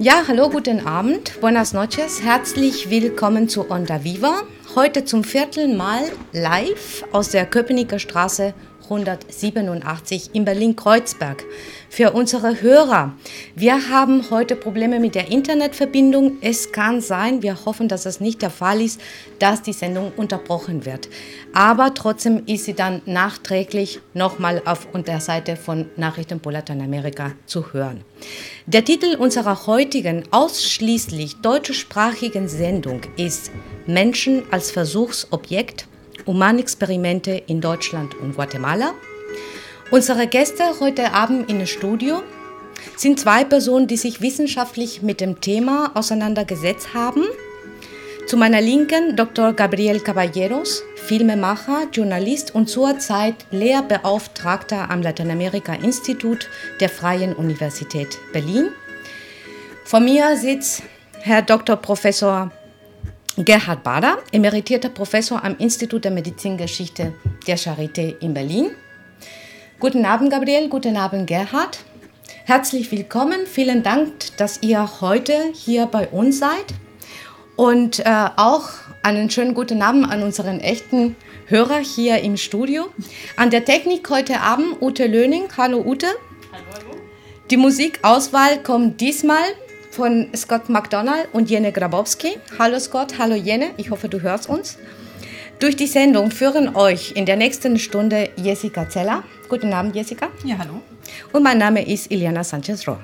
Ja, hallo, guten Abend, buenas noches, herzlich willkommen zu Onda Viva. Heute zum vierten Mal live aus der Köpenicker Straße 187 in Berlin-Kreuzberg. Für unsere Hörer, wir haben heute Probleme mit der Internetverbindung. Es kann sein, wir hoffen, dass es nicht der Fall ist, dass die Sendung unterbrochen wird. Aber trotzdem ist sie dann nachträglich nochmal auf der Seite von Nachrichten pro Lateinamerika zu hören. Der Titel unserer heutigen ausschließlich deutschsprachigen Sendung ist Menschen als Versuchsobjekt, Humanexperimente in Deutschland und Guatemala. Unsere Gäste heute Abend im Studio sind zwei Personen, die sich wissenschaftlich mit dem Thema auseinandergesetzt haben. Zu meiner Linken Dr. Gabriel Caballeros, Filmemacher, Journalist und zurzeit Lehrbeauftragter am Lateinamerika-Institut der Freien Universität Berlin. Vor mir sitzt Herr Dr. Professor Gerhard Bader, emeritierter Professor am Institut der Medizingeschichte der Charité in Berlin. Guten Abend, Gabriel. Guten Abend, Gerhard. Herzlich willkommen. Vielen Dank, dass ihr heute hier bei uns seid. Und auch einen schönen guten Abend an unseren echten Hörer hier im Studio. An der Technik heute Abend Ute Löning. Hallo, Ute. Hallo, hallo. Die Musikauswahl kommt diesmal von Scott McDonald und Jene Grabowski. Hallo Scott, hallo Jene, ich hoffe, du hörst uns. Durch die Sendung führen euch in der nächsten Stunde Jessica Zeller. Guten Abend, Jessica. Ja, hallo. Und mein Name ist Iliana Sanchez-Rohr.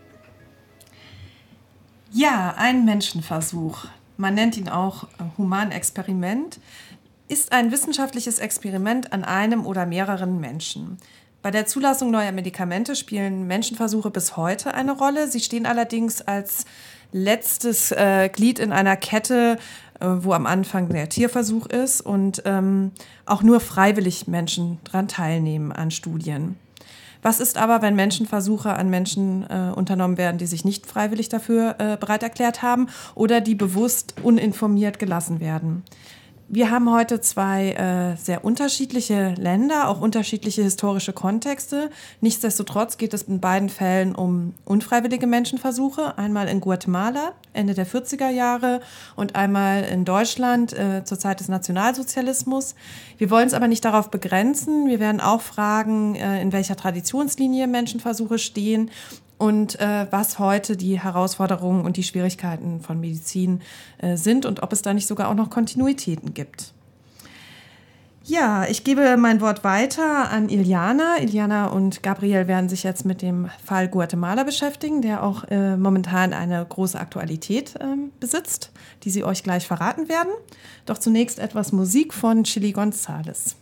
Ja, ein Menschenversuch, man nennt ihn auch Humanexperiment, ist ein wissenschaftliches Experiment an einem oder mehreren Menschen. Bei der Zulassung neuer Medikamente spielen Menschenversuche bis heute eine Rolle. Sie stehen allerdings als letztes Glied in einer Kette, wo am Anfang der Tierversuch ist und auch nur freiwillig Menschen daran teilnehmen an Studien. Was ist aber, wenn Menschenversuche an Menschen unternommen werden, die sich nicht freiwillig dafür bereit erklärt haben oder die bewusst uninformiert gelassen werden? Wir haben heute zwei sehr unterschiedliche Länder, auch unterschiedliche historische Kontexte. Nichtsdestotrotz geht es in beiden Fällen um unfreiwillige Menschenversuche. Einmal in Guatemala, Ende der 40er Jahre und einmal in Deutschland zur Zeit des Nationalsozialismus. Wir wollen es aber nicht darauf begrenzen. Wir werden auch fragen, in welcher Traditionslinie Menschenversuche stehen und was heute die Herausforderungen und die Schwierigkeiten von Medizin sind und ob es da nicht sogar auch noch Kontinuitäten gibt. Ja, ich gebe mein Wort weiter an Iliana. Iliana und Gabriel werden sich jetzt mit dem Fall Guatemala beschäftigen, der auch momentan eine große Aktualität besitzt, die sie euch gleich verraten werden. Doch zunächst etwas Musik von Chili González.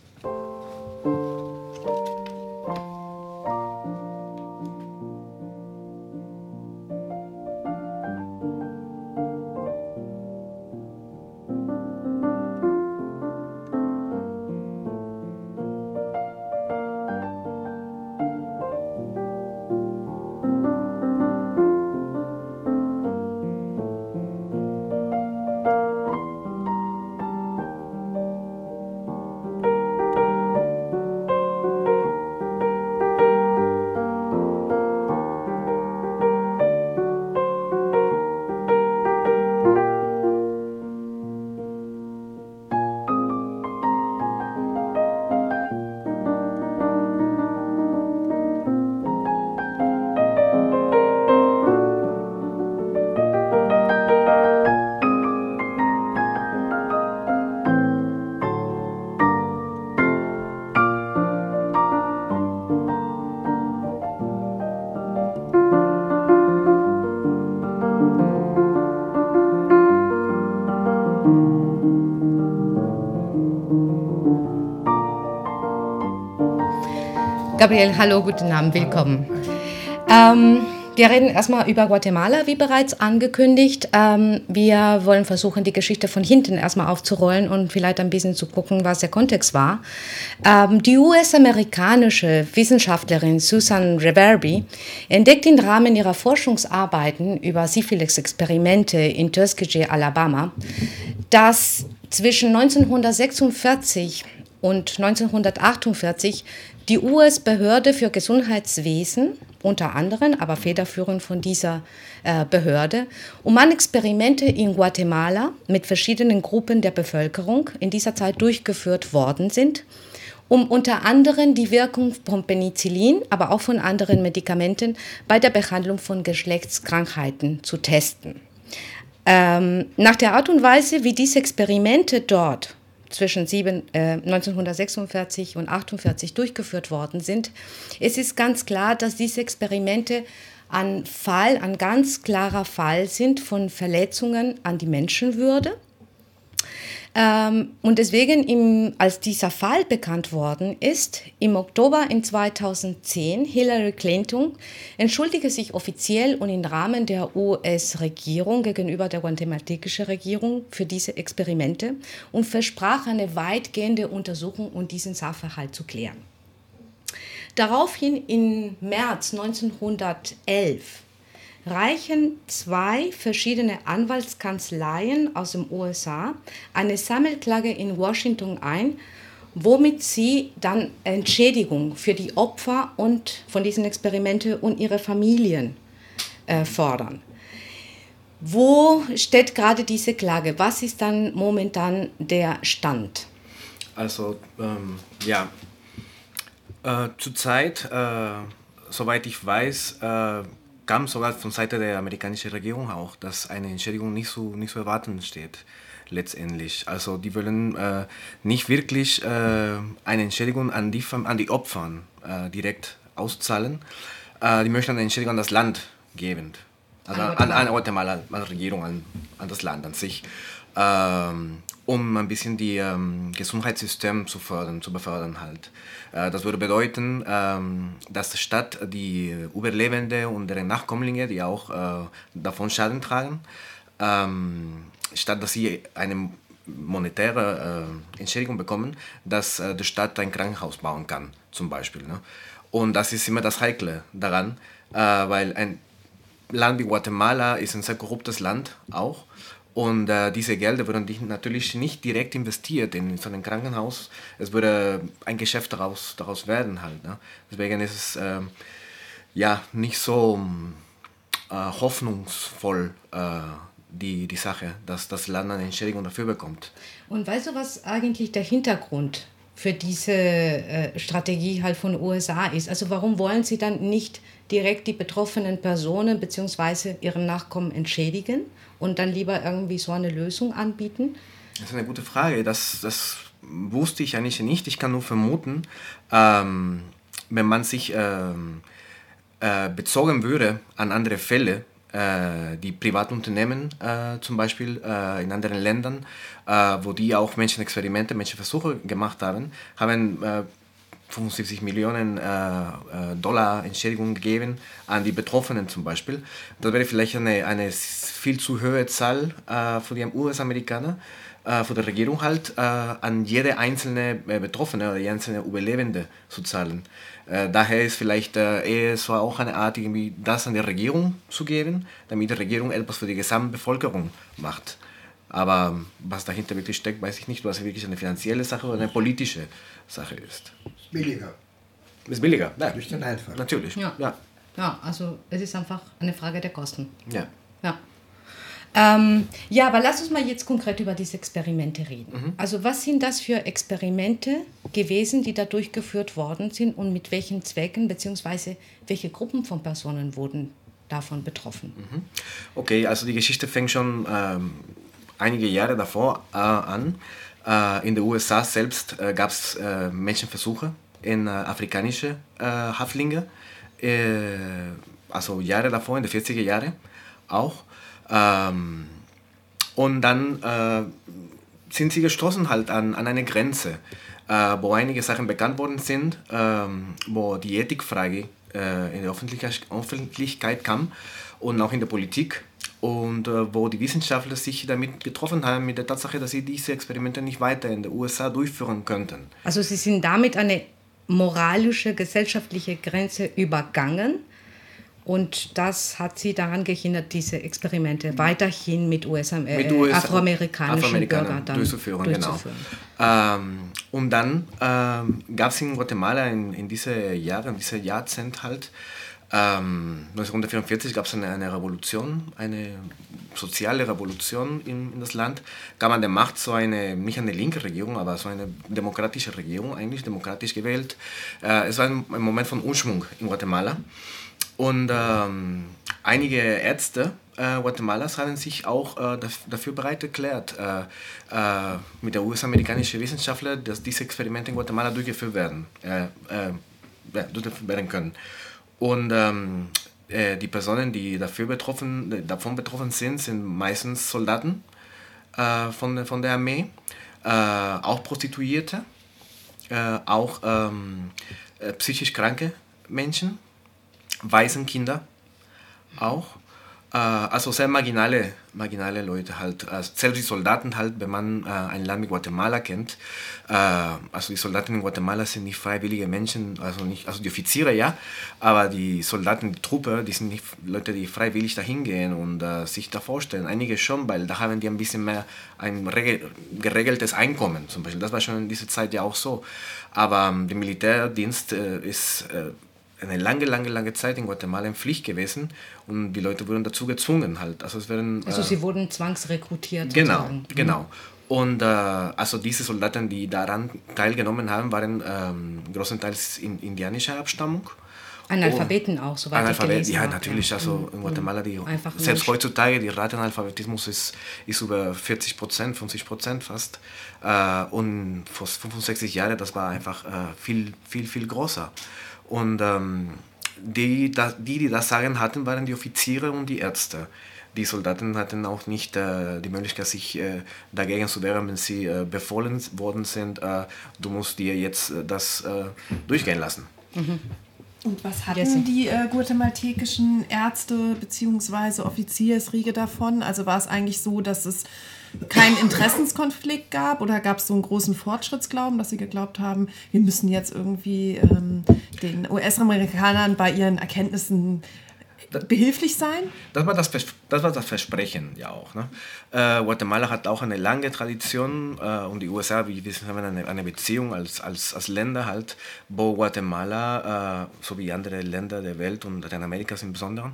Gabriel, hallo, guten Abend, willkommen. Wir reden erstmal über Guatemala, wie bereits angekündigt. Wir wollen versuchen, die Geschichte von hinten erstmal aufzurollen und vielleicht ein bisschen zu gucken, was der Kontext war. Die US-amerikanische Wissenschaftlerin Susan Reverby entdeckt im Rahmen ihrer Forschungsarbeiten über Syphilis-Experimente in Tuskegee, Alabama, dass zwischen 1946 und 1948 die US-Behörde für Gesundheitswesen, unter anderem, aber federführend von dieser Behörde, an Experimente in Guatemala mit verschiedenen Gruppen der Bevölkerung in dieser Zeit durchgeführt worden sind, um unter anderem die Wirkung von Penicillin, aber auch von anderen Medikamenten bei der Behandlung von Geschlechtskrankheiten zu testen. Nach der Art und Weise, wie diese Experimente dort zwischen 1946 und 1948 durchgeführt worden sind, es ist ganz klar, dass diese Experimente ein ganz klarer Fall sind von Verletzungen an die Menschenwürde. Und deswegen, als dieser Fall bekannt worden ist, im Oktober in 2010, Hillary Clinton entschuldigte sich offiziell und im Rahmen der US-Regierung gegenüber der guatemaltekischen Regierung für diese Experimente und versprach eine weitgehende Untersuchung, um diesen Sachverhalt zu klären. Daraufhin im März 1911 reichen 2 verschiedene Anwaltskanzleien aus den USA eine Sammelklage in Washington ein, womit sie dann Entschädigung für die Opfer und von diesen Experimente und ihre Familien fordern. Wo steht gerade diese Klage? Was ist dann momentan der Stand? Also, zurzeit, soweit ich weiß, kam sogar von Seite der amerikanischen Regierung auch, dass eine Entschädigung nicht so erwarten steht, letztendlich. Also die wollen nicht wirklich eine Entschädigung an die Opfer direkt auszahlen. Die möchten eine Entschädigung an das Land geben. Also an Guatemala, an die Regierung, an das Land an sich. Um ein bisschen die Gesundheitssystem zu befördern halt. Das würde bedeuten, dass die Stadt die Überlebende und deren Nachkömmlinge, die auch davon Schaden tragen, statt dass sie eine monetäre Entschädigung bekommen, dass die Stadt ein Krankenhaus bauen kann, zum Beispiel. Ne? Und das ist immer das Heikle daran, weil ein Land wie Guatemala ist ein sehr korruptes Land auch. Und diese Gelder würden natürlich nicht direkt investiert in so ein Krankenhaus. Es würde ein Geschäft daraus werden halt. Ne? Deswegen ist es nicht so hoffnungsvoll die Sache, dass das Land eine Entschädigung dafür bekommt. Und weißt du, was eigentlich der Hintergrund für diese Strategie halt von den USA ist? Also warum wollen sie dann nicht direkt die betroffenen Personen bzw. ihren Nachkommen entschädigen und dann lieber irgendwie so eine Lösung anbieten? Das ist eine gute Frage. Das wusste ich eigentlich nicht. Ich kann nur vermuten, wenn man sich bezogen würde an andere Fälle, die Privatunternehmen zum Beispiel in anderen Ländern, wo die auch Menschenexperimente, Menschenversuche gemacht haben 75 Millionen Dollar Entschädigung gegeben an die Betroffenen zum Beispiel. Das wäre vielleicht eine viel zu hohe Zahl für die US-Amerikaner, für die Regierung halt, an jede einzelne Betroffene oder jede einzelne Überlebende zu zahlen. Daher ist vielleicht eher so auch eine Art, irgendwie das an die Regierung zu geben, damit die Regierung etwas für die Gesamtbevölkerung macht. Aber was dahinter wirklich steckt, weiß ich nicht, was wirklich eine finanzielle Sache oder eine politische Sache ist. Ist billiger. Ist billiger, ja. Durch den Einfall. Natürlich. Ja, also es ist einfach eine Frage der Kosten. Ja. Aber lass uns mal jetzt konkret über diese Experimente reden. Mhm. Also was sind das für Experimente gewesen, die da durchgeführt worden sind und mit welchen Zwecken bzw. welche Gruppen von Personen wurden davon betroffen? Mhm. Okay, also die Geschichte fängt schon einige Jahre davor an. In den USA selbst gab es Menschenversuche in afrikanische Häftlinge, also Jahre davor, in den 40er Jahren auch. Und dann sind sie gestoßen halt an eine Grenze, wo einige Sachen bekannt worden sind, wo die Ethikfrage in der Öffentlichkeit kam und auch in der Politik. Und wo die Wissenschaftler sich damit getroffen haben, mit der Tatsache, dass sie diese Experimente nicht weiter in den USA durchführen könnten. Also sie sind damit eine moralische, gesellschaftliche Grenze übergangen Und das hat sie daran gehindert, diese Experimente weiterhin mit afroamerikanischen Bürgern durchzuführen. Genau. Und dann gab es in Guatemala in diese Jahrzehnt halt, 1944 gab es eine Revolution, eine soziale Revolution in das Land, gab an der Macht nicht eine linke Regierung, aber so eine demokratische Regierung, eigentlich demokratisch gewählt. Es war ein Moment von Umschwung in Guatemala. Und einige Ärzte Guatemalas haben sich auch dafür bereit erklärt, mit der US-amerikanischen Wissenschaftler, dass diese Experimente in Guatemala durchgeführt werden können. Und die Personen, die davon betroffen sind meistens Soldaten von der Armee, auch Prostituierte, auch psychisch kranke Menschen, Waisenkinder auch. Also sehr marginale Leute halt. Selbst die Soldaten halt, wenn man ein Land wie Guatemala kennt, also die Soldaten in Guatemala sind nicht freiwillige Menschen, also die Offiziere ja, aber die Soldaten, die Truppe, die sind nicht Leute, die freiwillig dahin gehen und sich da vorstellen. Einige schon, weil da haben die ein bisschen mehr ein geregeltes Einkommen zum Beispiel. Das war schon in dieser Zeit ja auch so. Aber der Militärdienst ist eine lange Zeit in Guatemala in Pflicht gewesen und die Leute wurden dazu gezwungen halt. Also sie wurden zwangsrekrutiert. Genau. Und also diese Soldaten, die daran teilgenommen haben, waren größtenteils indianischer Abstammung. Analphabeten auch, soweit ich gelesen habe. Ja, natürlich. Also in Guatemala, selbst heutzutage, die Ratenalphabetismus ist über 40%, 50% fast. Und vor 65 Jahren, das war einfach viel größer. Und die das Sagen hatten, waren die Offiziere und die Ärzte. Die Soldaten hatten auch nicht die Möglichkeit, sich dagegen zu wehren, wenn sie befohlen worden sind, du musst dir jetzt das durchgehen lassen. Mhm. Und was hatten die guatemaltekischen Ärzte bzw. Offiziersriege davon? Also war es eigentlich so, dass es keinen Interessenskonflikt gab oder gab es so einen großen Fortschrittsglauben, dass sie geglaubt haben, wir müssen jetzt irgendwie den US-Amerikanern bei ihren Erkenntnissen behilflich sein? Das war das Versprechen ja auch. Ne? Guatemala hat auch eine lange Tradition und die USA, wie wir wissen, haben eine Beziehung als Länder halt, wo Guatemala, so wie andere Länder der Welt und Lateinamerikas im Besonderen,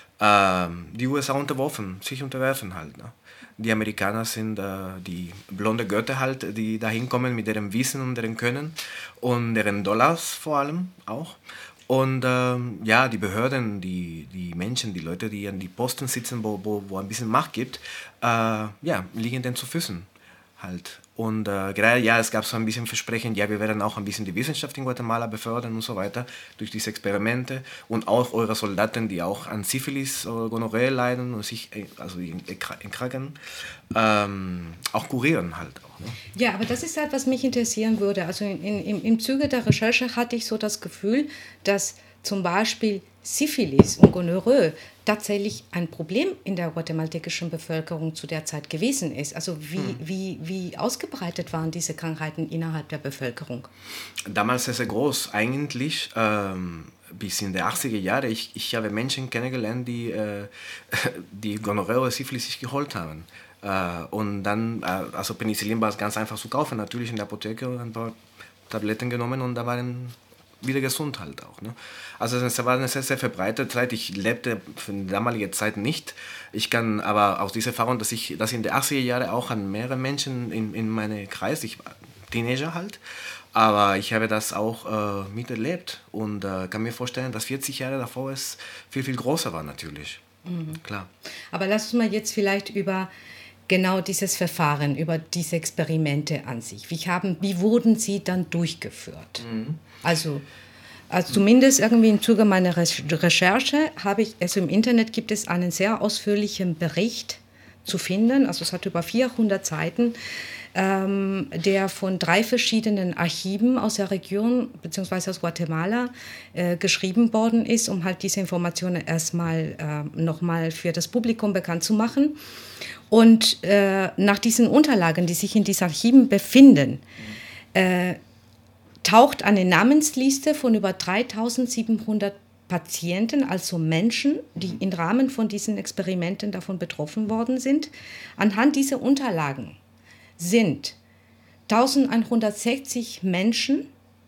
die USA sich unterwerfen halt. Ne? Die Amerikaner sind die blonde Götter halt, die da hinkommen mit deren Wissen und deren Können und deren Dollars vor allem auch. Und die Behörden, die Menschen, die Leute, die an die Posten sitzen, wo ein bisschen Macht gibt, liegen denen zu Füßen halt. Und gerade, es gab so ein bisschen Versprechen, wir werden auch ein bisschen die Wissenschaft in Guatemala befördern und so weiter, durch diese Experimente. Und auch eure Soldaten, die auch an Syphilis oder Gonorrhoe leiden und sich erkranken, auch kurieren halt auch. Ne? Ja, aber das ist halt, was mich interessieren würde. Also im Zuge der Recherche hatte ich so das Gefühl, dass zum Beispiel Syphilis und Gonorrhoe tatsächlich ein Problem in der guatemaltekischen Bevölkerung zu der Zeit gewesen ist. Also wie ausgebreitet waren diese Krankheiten innerhalb der Bevölkerung? Damals sehr, sehr groß. Eigentlich bis in die 80er Jahre. Ich habe Menschen kennengelernt, die Gonorrhoe oder Syphilis sich geholt haben. Und dann, also Penicillin war ganz einfach zu kaufen, natürlich in der Apotheke, und ein paar Tabletten genommen und da waren wieder gesund halt auch. Ne? Also es war eine sehr, sehr verbreitete Zeit. Ich lebte für die damalige Zeit nicht. Ich kann aber aus dieser Erfahrung, dass in den 80er Jahren auch an mehrere Menschen in meinem Kreis, ich war Teenager halt, aber ich habe das auch miterlebt und kann mir vorstellen, dass 40 Jahre davor es viel, viel größer war natürlich. Mhm. Klar. Aber lass uns mal jetzt vielleicht über genau dieses Verfahren, über diese Experimente an sich. Wie wurden sie dann durchgeführt? Mhm. Also zumindest irgendwie im Zuge meiner Recherche im Internet gibt es einen sehr ausführlichen Bericht zu finden, also es hat über 400 Seiten, der von 3 verschiedenen Archiven aus der Region bzw. aus Guatemala geschrieben worden ist, um halt diese Informationen erstmal nochmal für das Publikum bekannt zu machen. Und nach diesen Unterlagen, die sich in diesen Archiven befinden, taucht eine Namensliste von über 3700 Patienten, also Menschen, die im Rahmen von diesen Experimenten davon betroffen worden sind. Anhand dieser Unterlagen sind 1160 Menschen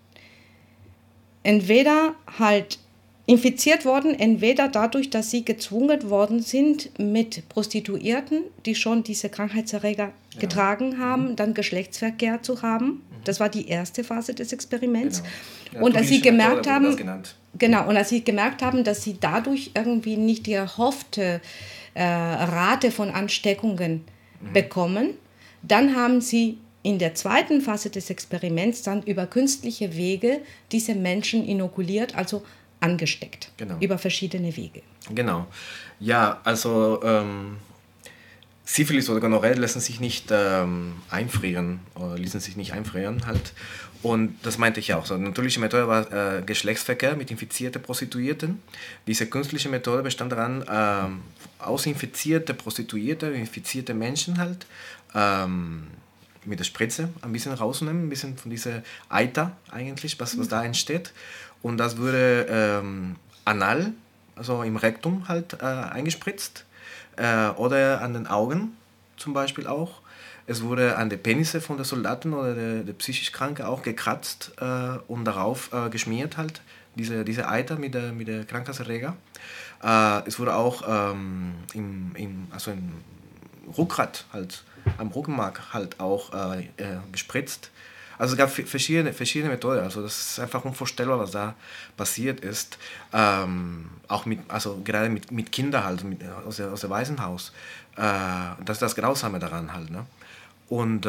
entweder halt infiziert worden, entweder dadurch, dass sie gezwungen worden sind, mit Prostituierten, die schon diese Krankheitserreger getragen haben, dann Geschlechtsverkehr zu haben. Das war die erste Phase des Experiments. Genau. Ja, und als sie gemerkt haben, und als sie gemerkt haben, dass sie dadurch irgendwie nicht die erhoffte Rate von Ansteckungen bekommen, dann haben sie in der zweiten Phase des Experiments dann über künstliche Wege diese Menschen inokuliert, also angesteckt, über verschiedene Wege. Genau. Ja, also Syphilis oder Gonorrhoe lassen sich nicht einfrieren oder ließen sich nicht einfrieren halt. Und das meinte ich auch. So, die natürliche Methode war Geschlechtsverkehr mit infizierten Prostituierten. Diese künstliche Methode bestand daran, aus infizierte Prostituierte, infizierte Menschen halt, mit der Spritze ein bisschen rausnehmen, ein bisschen von dieser Eiter eigentlich, was da entsteht. Und das wurde anal, also im Rektum halt eingespritzt oder an den Augen zum Beispiel auch. Es wurde an den Penisse von den Soldaten oder der psychisch Kranke auch gekratzt und darauf geschmiert halt, diese Eiter mit der Krankheitserreger. Es wurde auch im Rückgrat halt, am Rückenmark halt auch gespritzt. Also es gab verschiedene Methoden. Also das ist einfach unvorstellbar, was da passiert ist. Auch gerade mit Kindern halt, aus dem Waisenhaus. Das ist das Grausame daran halt. Ne? Und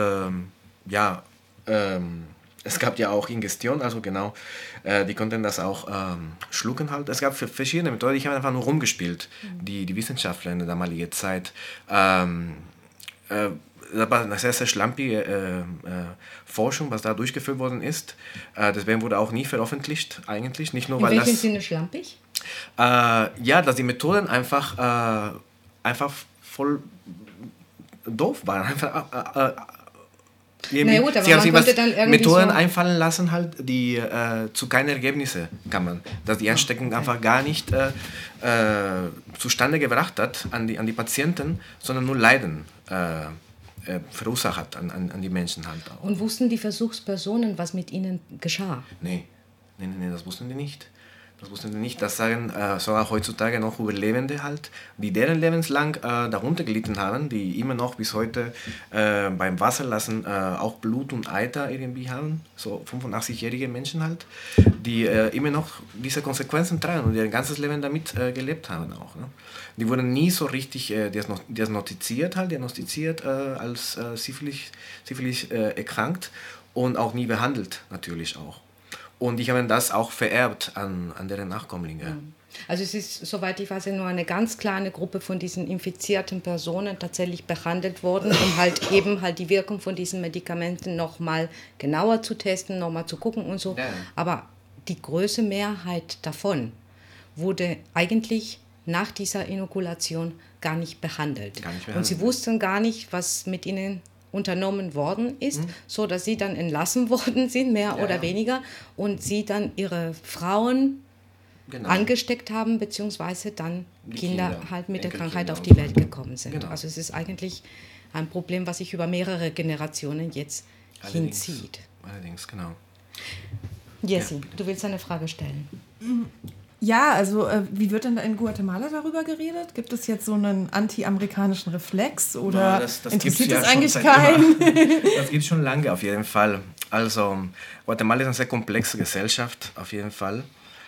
es gab ja auch Ingestion, also genau, die konnten das auch schlucken halt. Es gab verschiedene Methoden, ich habe einfach nur rumgespielt, die Wissenschaftler in der damaligen Zeit. Das war eine sehr, sehr schlampige Forschung, was da durchgeführt worden ist. Deswegen wurde auch nie veröffentlicht, eigentlich. Nicht nur, in welchem Sinne schlampig? Dass die Methoden einfach voll doof waren. Sie haben sich Methoden einfallen lassen, halt, die zu keinen Ergebnissen kamen. Dass die Ansteckung einfach gar nicht zustande gebracht hat an die Patienten, sondern nur Leiden verursacht hat an die Menschen halt auch. Und wussten die Versuchspersonen, was mit ihnen geschah? Nee, das wussten die nicht. Das sagen sogar heutzutage noch Überlebende halt, die deren lebenslang darunter gelitten haben, die immer noch bis heute beim Wasserlassen auch Blut und Eiter irgendwie haben, so 85-jährige Menschen halt, die immer noch diese Konsequenzen tragen und ihr ganzes Leben damit gelebt haben auch. Ne? Die wurden nie so richtig diagnostiziert als Syphilis erkrankt und auch nie behandelt natürlich auch. Und die haben das auch vererbt an deren Nachkommlinge. Also es ist, soweit ich weiß, nur eine ganz kleine Gruppe von diesen infizierten Personen tatsächlich behandelt worden, um halt eben halt die Wirkung von diesen Medikamenten nochmal genauer zu testen, nochmal zu gucken und so. Ja. Aber die größte Mehrheit davon wurde eigentlich nach dieser Inokulation gar nicht behandelt. Und sie wussten gar nicht, was mit ihnen unternommen worden ist, so dass sie dann entlassen worden sind, mehr oder weniger, und sie dann ihre Frauen angesteckt haben, beziehungsweise dann Kinder halt mit der Krankheit auf die Welt gekommen sind. Genau. Also es ist eigentlich ein Problem, was sich über mehrere Generationen jetzt hinzieht. Allerdings, genau. Jessie, du willst eine Frage stellen. Ja, also wie wird denn in Guatemala darüber geredet? Gibt es jetzt so einen anti-amerikanischen Reflex oder das interessiert es eigentlich keinen? Das gibt es schon lange auf jeden Fall. Also Guatemala ist eine sehr komplexe Gesellschaft auf jeden Fall,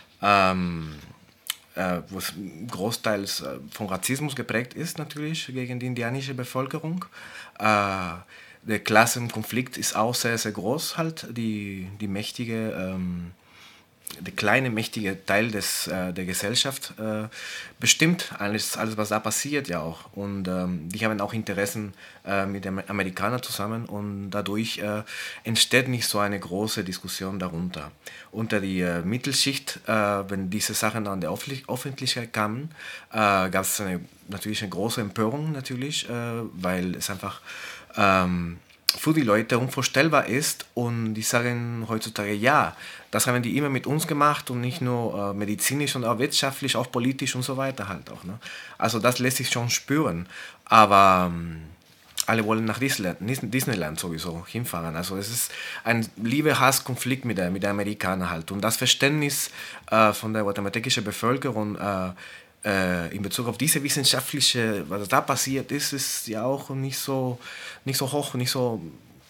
wo es großteils von Rassismus geprägt ist natürlich gegen die indianische Bevölkerung. Der Klassenkonflikt ist auch sehr, sehr groß halt, der kleine, mächtige Teil der Gesellschaft bestimmt alles, was da passiert ja auch. Und die haben auch Interessen mit den Amerikanern zusammen und dadurch entsteht nicht so eine große Diskussion darunter. Unter die Mittelschicht, wenn diese Sachen an der Öffentlichkeit kamen, gab es natürlich eine große Empörung natürlich, weil es einfach für die Leute unvorstellbar ist und die sagen heutzutage, ja, das haben die immer mit uns gemacht und nicht nur medizinisch, sondern auch wirtschaftlich, auch politisch und so weiter halt auch. Ne? Also das lässt sich schon spüren, aber alle wollen nach Disneyland sowieso hinfahren. Also es ist ein Liebe-Hass-Konflikt mit der Amerikanern halt und das Verständnis von der guatemaltekischen Bevölkerung in Bezug auf diese wissenschaftliche, was da passiert ist, ist ja auch nicht so hoch, nicht so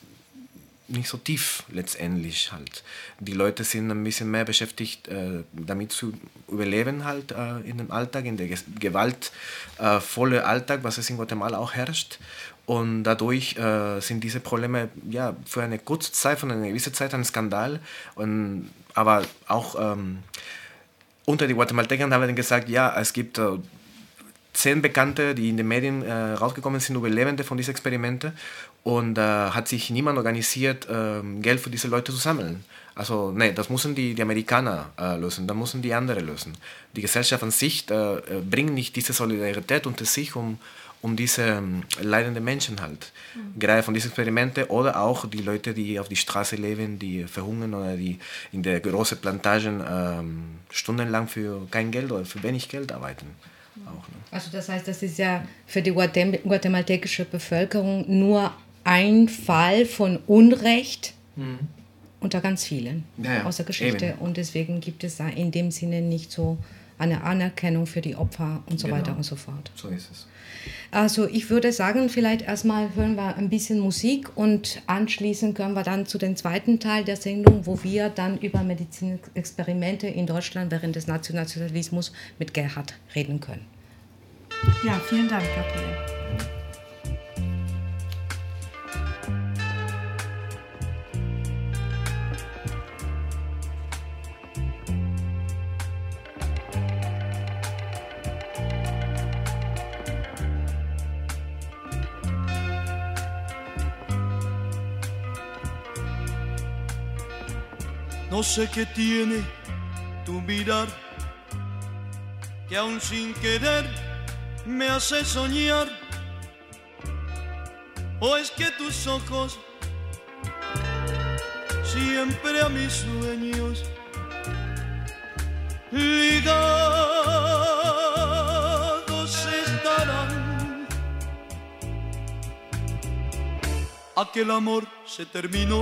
tief letztendlich halt. Die Leute sind ein bisschen mehr beschäftigt, damit zu überleben halt in dem Alltag, in der gewaltvolle Alltag, was es in Guatemala auch herrscht. Und dadurch sind diese Probleme ja für eine kurze Zeit, für eine gewisse Zeit ein Skandal. Aber auch unter die Guatemalteker haben wir gesagt, ja, es gibt 10 Bekannte, die in den Medien rausgekommen sind, Überlebende von diesen Experimente. Und hat sich niemand organisiert, Geld für diese Leute zu sammeln. Also, nee, das müssen die Amerikaner lösen, das müssen die anderen lösen. Die Gesellschaft an sich bringt nicht diese Solidarität unter sich, um diese leidenden Menschen halt. Gerade von diesen Experimente oder auch die Leute, die auf die Straße leben, die verhungern oder die in der großen Plantagen stundenlang für kein Geld oder für wenig Geld arbeiten. Auch, ne? Also das heißt, das ist ja für die guatemaltekische Bevölkerung nur ein Fall von Unrecht unter ganz vielen aus der Geschichte. Eben. Und deswegen gibt es da in dem Sinne nicht so eine Anerkennung für die Opfer und so weiter und so fort. So ist es. Also ich würde sagen, vielleicht erstmal hören wir ein bisschen Musik und anschließend können wir dann zu dem zweiten Teil der Sendung, wo wir dann über medizinische Experimente in Deutschland während des Nationalsozialismus mit Gerhard reden können. Ja, vielen Dank, Gabriel. No sé qué tiene tu mirar, que aún sin querer me hace soñar. ¿O es que tus ojos siempre a mis sueños ligados estarán? Aquel amor se terminó,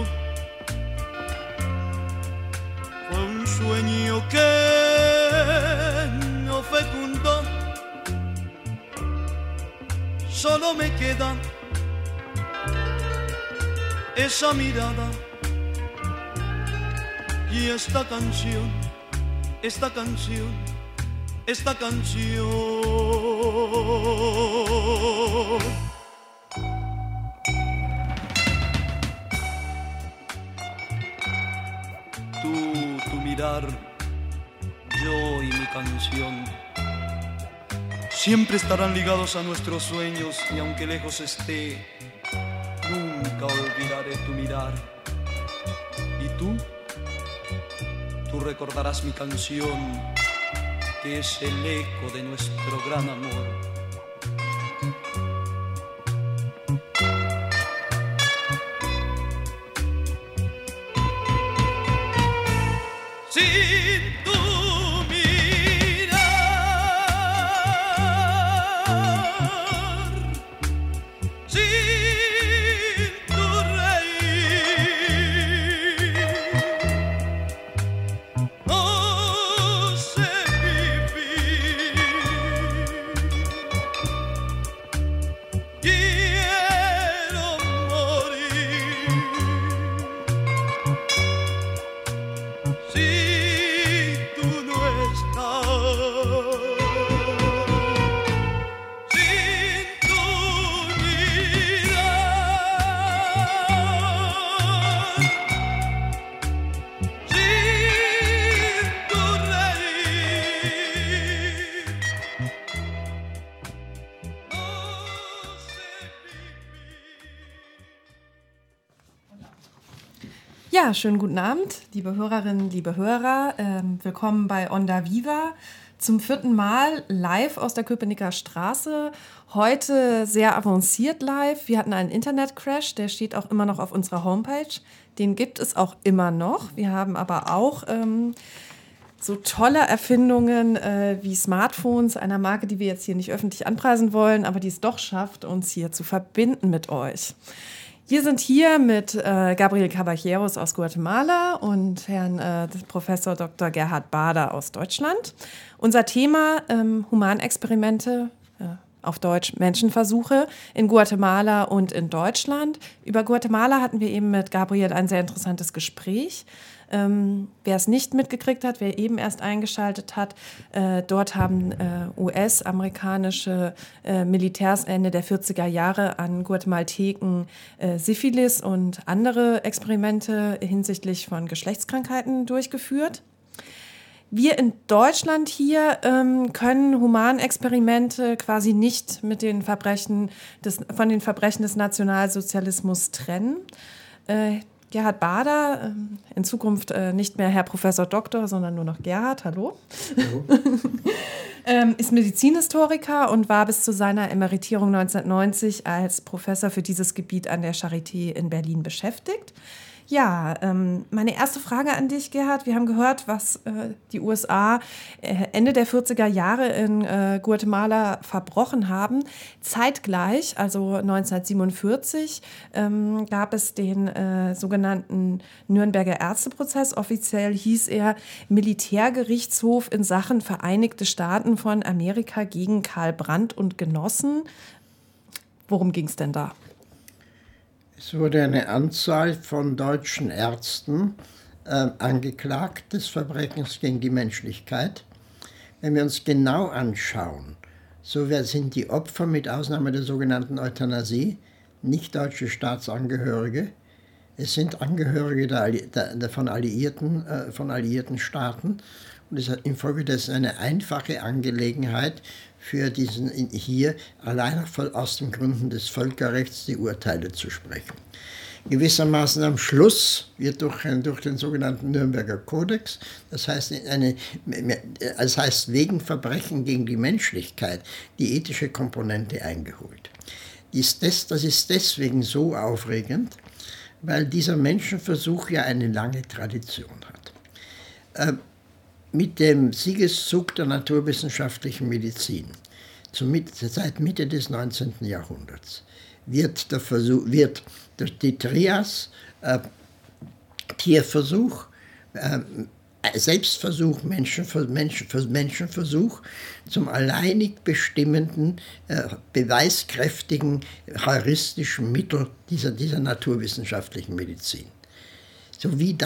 fue un sueño que no fecundó. Solo me queda esa mirada y esta canción, esta canción, esta canción. Tu mirar, yo y mi canción siempre estarán ligados a nuestros sueños y aunque lejos esté, nunca olvidaré tu mirar. ¿Y tú? Tú recordarás mi canción, que es el eco de nuestro gran amor. Sin tu mirar, sin tu reír, no sé vivir. Quiero morir. Si tú no estás, sin tu mirar, sin tu reír, no sé vivir. Ja, schönen guten Abend, liebe Hörerinnen, liebe Hörer. Willkommen bei Onda Viva Zum 4. Mal live aus der Köpenicker Straße. Heute sehr avanciert live. Wir hatten einen Internetcrash, der steht auch immer noch auf unserer Homepage. Den gibt es auch immer noch. Wir haben aber auch so tolle Erfindungen wie Smartphones, einer Marke, die wir jetzt hier nicht öffentlich anpreisen wollen, aber die es doch schafft, uns hier zu verbinden mit euch. Wir sind hier mit Gabriel Caballeros aus Guatemala und Herrn Professor Dr. Gerhard Bader aus Deutschland. Unser Thema Humanexperimente, auf Deutsch Menschenversuche in Guatemala und in Deutschland. Über Guatemala hatten wir eben mit Gabriel ein sehr interessantes Gespräch. Wer es nicht mitgekriegt hat, wer eben erst eingeschaltet hat, dort haben US-amerikanische Militärs Ende der 40er Jahre an Guatemalteken Syphilis und andere Experimente hinsichtlich von Geschlechtskrankheiten durchgeführt. Wir in Deutschland hier können Humanexperimente quasi nicht mit den von den Verbrechen des Nationalsozialismus trennen. Gerhard Bader, in Zukunft nicht mehr Herr Professor Doktor, sondern nur noch Gerhard, hallo. Hallo. Ist Medizinhistoriker und war bis zu seiner Emeritierung 1990 als Professor für dieses Gebiet an der Charité in Berlin beschäftigt. Ja, meine erste Frage an dich, Gerhard. Wir haben gehört, was die USA Ende der 40er Jahre in Guatemala verbrochen haben. Zeitgleich, also 1947, gab es den sogenannten Nürnberger Ärzteprozess. Offiziell hieß er Militärgerichtshof in Sachen Vereinigte Staaten von Amerika gegen Karl Brandt und Genossen. Worum ging es denn da? Es wurde eine Anzahl von deutschen Ärzten angeklagt des Verbrechens gegen die Menschlichkeit. Wenn wir uns genau anschauen, so sind die Opfer mit Ausnahme der sogenannten Euthanasie nicht deutsche Staatsangehörige. Es sind Angehörige von alliierten Staaten und es ist infolgedessen eine einfache Angelegenheit für diesen hier allein aus den Gründen des Völkerrechts die Urteile zu sprechen. Gewissermaßen am Schluss wird durch den sogenannten Nürnberger Kodex, das heißt wegen Verbrechen gegen die Menschlichkeit, die ethische Komponente eingeholt. Das ist deswegen so aufregend, weil dieser Menschenversuch ja eine lange Tradition hat. Mit dem Siegeszug der naturwissenschaftlichen Medizin seit Mitte des 19. Jahrhunderts wird die Trias Tierversuch, Selbstversuch, Menschenversuch zum alleinig bestimmenden, beweiskräftigen, heuristischen Mittel dieser naturwissenschaftlichen Medizin. So wie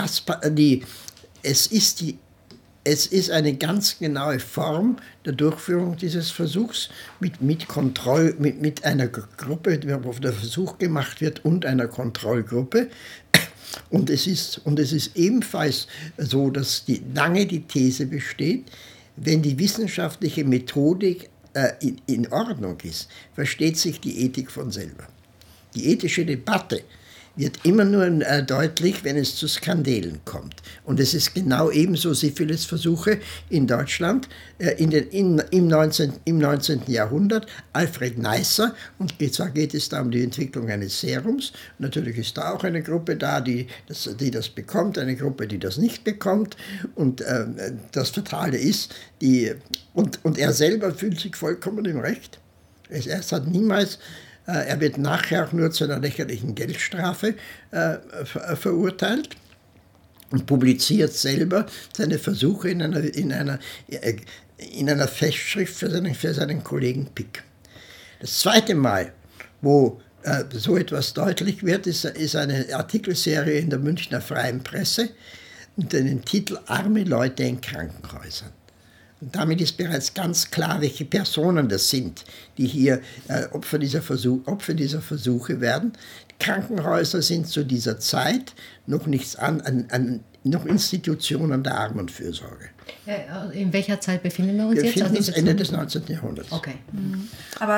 es ist eine ganz genaue Form der Durchführung dieses Versuchs mit einer Gruppe, wo der Versuch gemacht wird, und einer Kontrollgruppe. Und es ist ebenfalls so, dass lange die These besteht, wenn die wissenschaftliche Methodik in Ordnung ist, versteht sich die Ethik von selber. Die ethische Debatte wird immer nur deutlich, wenn es zu Skandalen kommt. Und es ist genau ebenso Syphilisversuche in Deutschland im 19. Jahrhundert. Alfred Neisser, und zwar geht es da um die Entwicklung eines Serums. Natürlich ist da auch eine Gruppe da, die das bekommt, eine Gruppe, die das nicht bekommt. Und das Fatale ist, und er selber fühlt sich vollkommen im Recht. Er hat niemals... Er wird nachher auch nur zu einer lächerlichen Geldstrafe verurteilt und publiziert selber seine Versuche in einer Festschrift für seinen Kollegen Pick. Das zweite Mal, wo so etwas deutlich wird, ist eine Artikelserie in der Münchner Freien Presse unter dem Titel »Arme Leute in Krankenhäusern«. Und damit ist bereits ganz klar, welche Personen das sind, die hier Opfer dieser Versuche werden. Krankenhäuser sind zu dieser Zeit noch nichts noch Institutionen der Armenfürsorge. In welcher Zeit befinden wir uns jetzt? Wir befinden uns Ende des 19. Jahrhunderts. Okay. Aber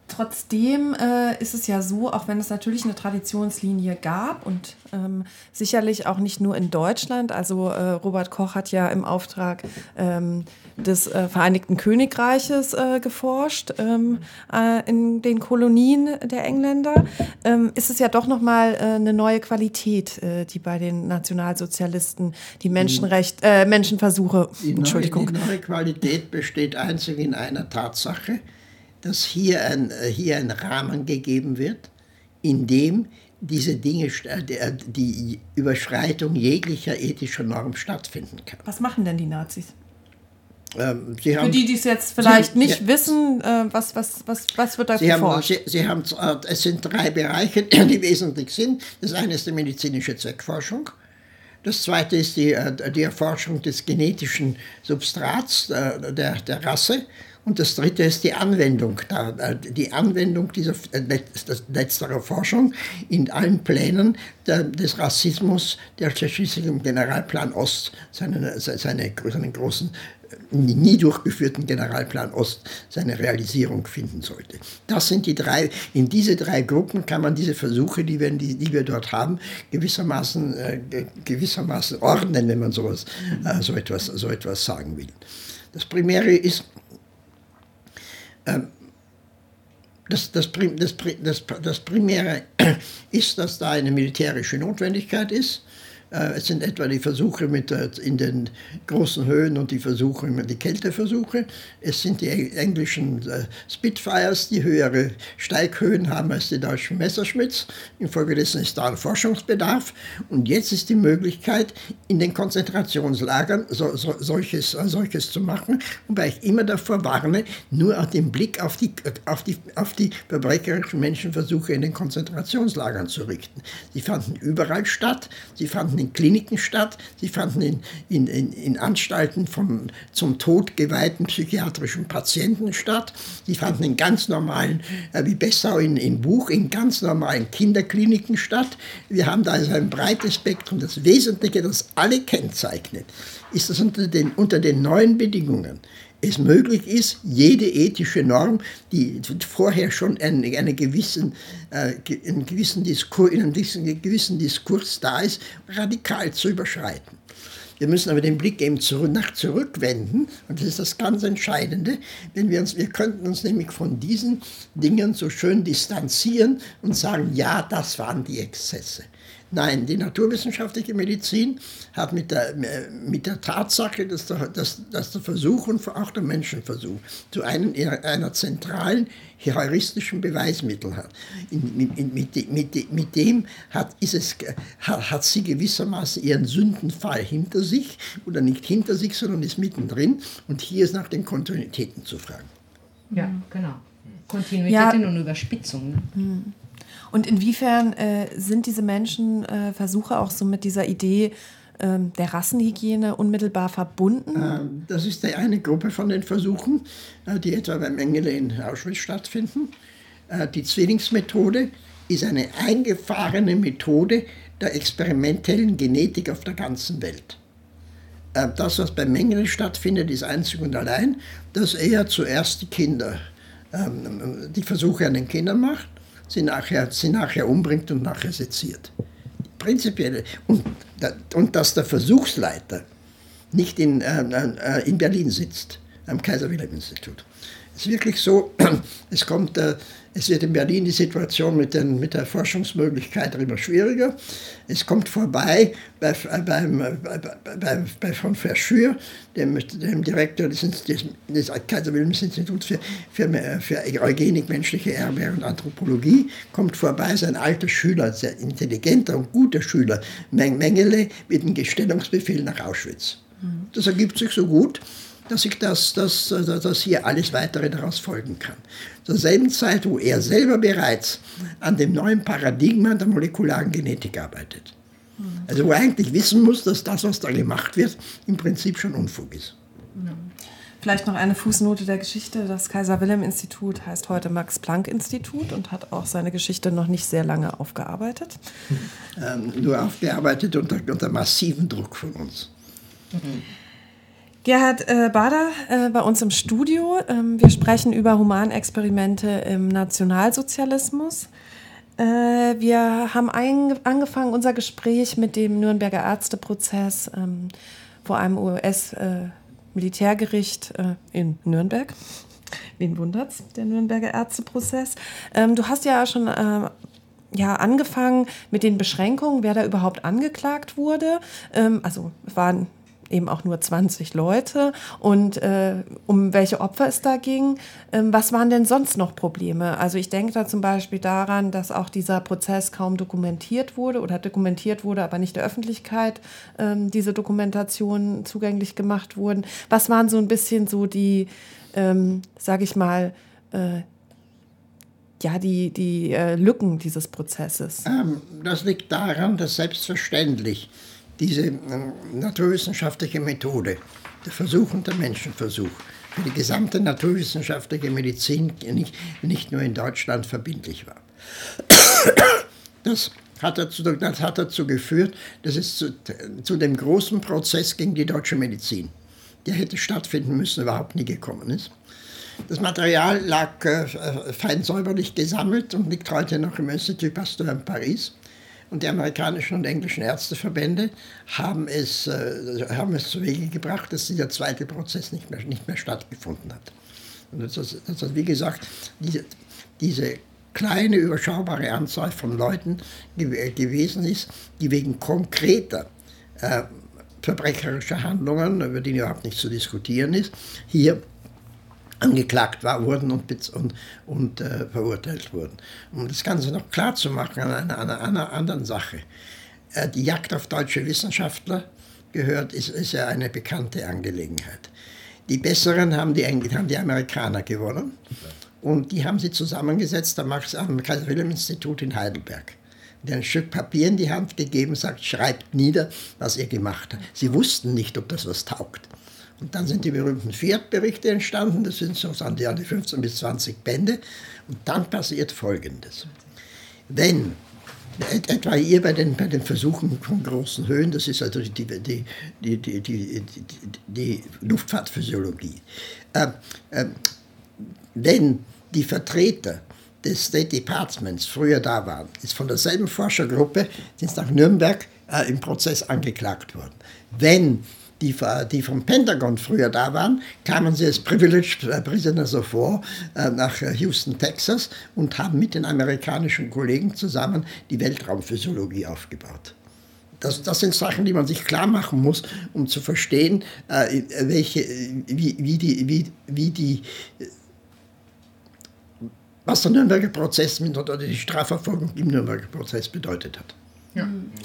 Trotzdem ist es ja so, auch wenn es natürlich eine Traditionslinie gab und sicherlich auch nicht nur in Deutschland, also Robert Koch hat ja im Auftrag des Vereinigten Königreiches geforscht in den Kolonien der Engländer, ist es ja doch nochmal eine neue Qualität, die bei den Nationalsozialisten die Menschenversuche, Die neue Qualität besteht einzig in einer Tatsache, dass hier ein Rahmen gegeben wird, in dem diese Dinge, die Überschreitung jeglicher ethischer Norm stattfinden kann. Was machen denn die Nazis? Für die es jetzt vielleicht nicht wissen, was wird da geforscht? Es sind 3 Bereiche, die wesentlich sind. Das eine ist die medizinische Zweckforschung. Das zweite ist die Erforschung des genetischen Substrats der Rasse. Und das dritte ist die Anwendung dieser letzterer Forschung in allen Plänen des Rassismus, der schließlich im Generalplan Ost, seinen großen, nie durchgeführten Generalplan Ost, seine Realisierung finden sollte. Das sind die 3, in diese 3 Gruppen kann man diese Versuche, die wir dort haben, gewissermaßen ordnen, wenn man so etwas sagen will. Das Primäre ist, das Primäre ist, dass da eine militärische Notwendigkeit ist. Es sind etwa die Versuche in den großen Höhen und die Kälteversuche. Es sind die englischen Spitfires, die höhere Steighöhen haben als die deutschen Messerschmitts. Infolgedessen ist da ein Forschungsbedarf. Und jetzt ist die Möglichkeit, in den Konzentrationslagern solches zu machen, wobei ich immer davor warne, nur den Blick auf die verbrecherischen Menschenversuche in den Konzentrationslagern zu richten. Sie fanden überall statt, sie fanden in Kliniken statt, sie fanden in Anstalten von zum Tod geweihten psychiatrischen Patienten statt, sie fanden in ganz normalen, wie Bessau in Buch, in ganz normalen Kinderkliniken statt. Wir haben da also ein breites Spektrum. Das Wesentliche, das alle kennzeichnet, ist, dass unter den neuen Bedingungen es möglich ist, jede ethische Norm, die vorher schon in einem gewissen Diskurs da ist, radikal zu überschreiten. Wir müssen aber den Blick eben zurückwenden, und das ist das ganz Entscheidende. Wir könnten uns nämlich von diesen Dingen so schön distanzieren und sagen, ja, das waren die Exzesse. Nein, die naturwissenschaftliche Medizin hat mit der Tatsache, dass der Versuch und auch der Menschenversuch zu einer zentralen heuristischen Beweismittel hat. Mit dem hat sie gewissermaßen ihren Sündenfall hinter sich, oder nicht hinter sich, sondern ist mittendrin. Und hier ist nach den Kontinuitäten zu fragen. Ja, genau. Kontinuitäten und Überspitzungen. Ne? Und inwiefern sind diese Menschenversuche auch so mit dieser Idee der Rassenhygiene unmittelbar verbunden? Das ist eine Gruppe von den Versuchen, die etwa bei Mengele in Auschwitz stattfinden. Die Zwillingsmethode ist eine eingefahrene Methode der experimentellen Genetik auf der ganzen Welt. Das, was bei Mengele stattfindet, ist einzig und allein, dass er zuerst die Versuche an den Kindern macht, sie nachher umbringt und nachher seziert. Prinzipiell. Und dass der Versuchsleiter nicht in Berlin sitzt, am Kaiser-Wilhelm-Institut. Es ist wirklich so, es wird in Berlin die Situation mit der Forschungsmöglichkeit immer schwieriger. Es kommt vorbei bei von Verschür, dem Direktor des Kaiser-Wilhelm-Instituts für Eugenik, menschliche Erbe und Anthropologie, kommt vorbei sein alter Schüler, sehr intelligenter und guter Schüler, Mengele, mit einem Gestellungsbefehl nach Auschwitz. Das ergibt sich so gut, dass hier alles Weitere daraus folgen kann. Zur selben Zeit, wo er selber bereits an dem neuen Paradigma der molekularen Genetik arbeitet. Also wo er eigentlich wissen muss, dass das, was da gemacht wird, im Prinzip schon Unfug ist. Vielleicht noch eine Fußnote der Geschichte. Das Kaiser-Wilhelm-Institut heißt heute Max-Planck-Institut und hat auch seine Geschichte noch nicht sehr lange aufgearbeitet. Nur aufgearbeitet unter massivem Druck von uns. Gerhard Bader bei uns im Studio. Wir sprechen über Humanexperimente im Nationalsozialismus. Wir haben angefangen unser Gespräch mit dem Nürnberger Ärzteprozess vor einem US-Militärgericht in Nürnberg. Wen wundert's, der Nürnberger Ärzteprozess? Du hast ja schon angefangen mit den Beschränkungen, wer da überhaupt angeklagt wurde. Also es waren eben auch nur 20 Leute und um welche Opfer es da ging. Was waren denn sonst noch Probleme? Also ich denke da zum Beispiel daran, dass auch dieser Prozess kaum dokumentiert wurde, aber nicht der Öffentlichkeit diese Dokumentationen zugänglich gemacht wurden. Was waren so ein bisschen so die, sage ich mal, die Lücken dieses Prozesses? Das liegt daran, dass selbstverständlich diese naturwissenschaftliche Methode, der Versuch und der Menschenversuch, für die gesamte naturwissenschaftliche Medizin nicht nur in Deutschland verbindlich war. Das hat dazu geführt, dass es zu dem großen Prozess gegen die deutsche Medizin, der hätte stattfinden müssen, überhaupt nie gekommen ist. Das Material lag fein säuberlich gesammelt und liegt heute noch im Institut Pasteur in Paris. Und die amerikanischen und englischen Ärzteverbände haben es zu Wege gebracht, dass dieser zweite Prozess nicht mehr stattgefunden hat. Und das wie gesagt, diese kleine, überschaubare Anzahl von Leuten gewesen ist, die wegen konkreter verbrecherischer Handlungen, über die überhaupt nicht zu diskutieren ist, hier angeklagt wurden und verurteilt wurden. Um das Ganze noch klar zu machen an einer anderen Sache. Die Jagd auf deutsche Wissenschaftler ist ja eine bekannte Angelegenheit. Die Besseren haben die Amerikaner gewonnen und die haben sie zusammengesetzt am Kaiser-Wilhelm-Institut in Heidelberg. Die ein Stück Papier in die Hand gegeben, sagt, schreibt nieder, was ihr gemacht habt. Sie wussten nicht, ob das was taugt. Und dann sind die berühmten Fiat-Berichte entstanden, das sind so an die 15 bis 20 Bände. Und dann passiert Folgendes. Wenn, etwa hier bei den Versuchen von großen Höhen, das ist also die Luftfahrtphysiologie, wenn die Vertreter des State Departments früher da waren, ist von derselben Forschergruppe, sind nach Nürnberg im Prozess angeklagt worden. Wenn die vom Pentagon früher da waren, kamen sie als Privileged Prisoners of War nach Houston, Texas und haben mit den amerikanischen Kollegen zusammen die Weltraumphysiologie aufgebaut. Das sind Sachen, die man sich klar machen muss, um zu verstehen, was der Nürnberger Prozess oder die Strafverfolgung im Nürnberger Prozess bedeutet hat. Ja.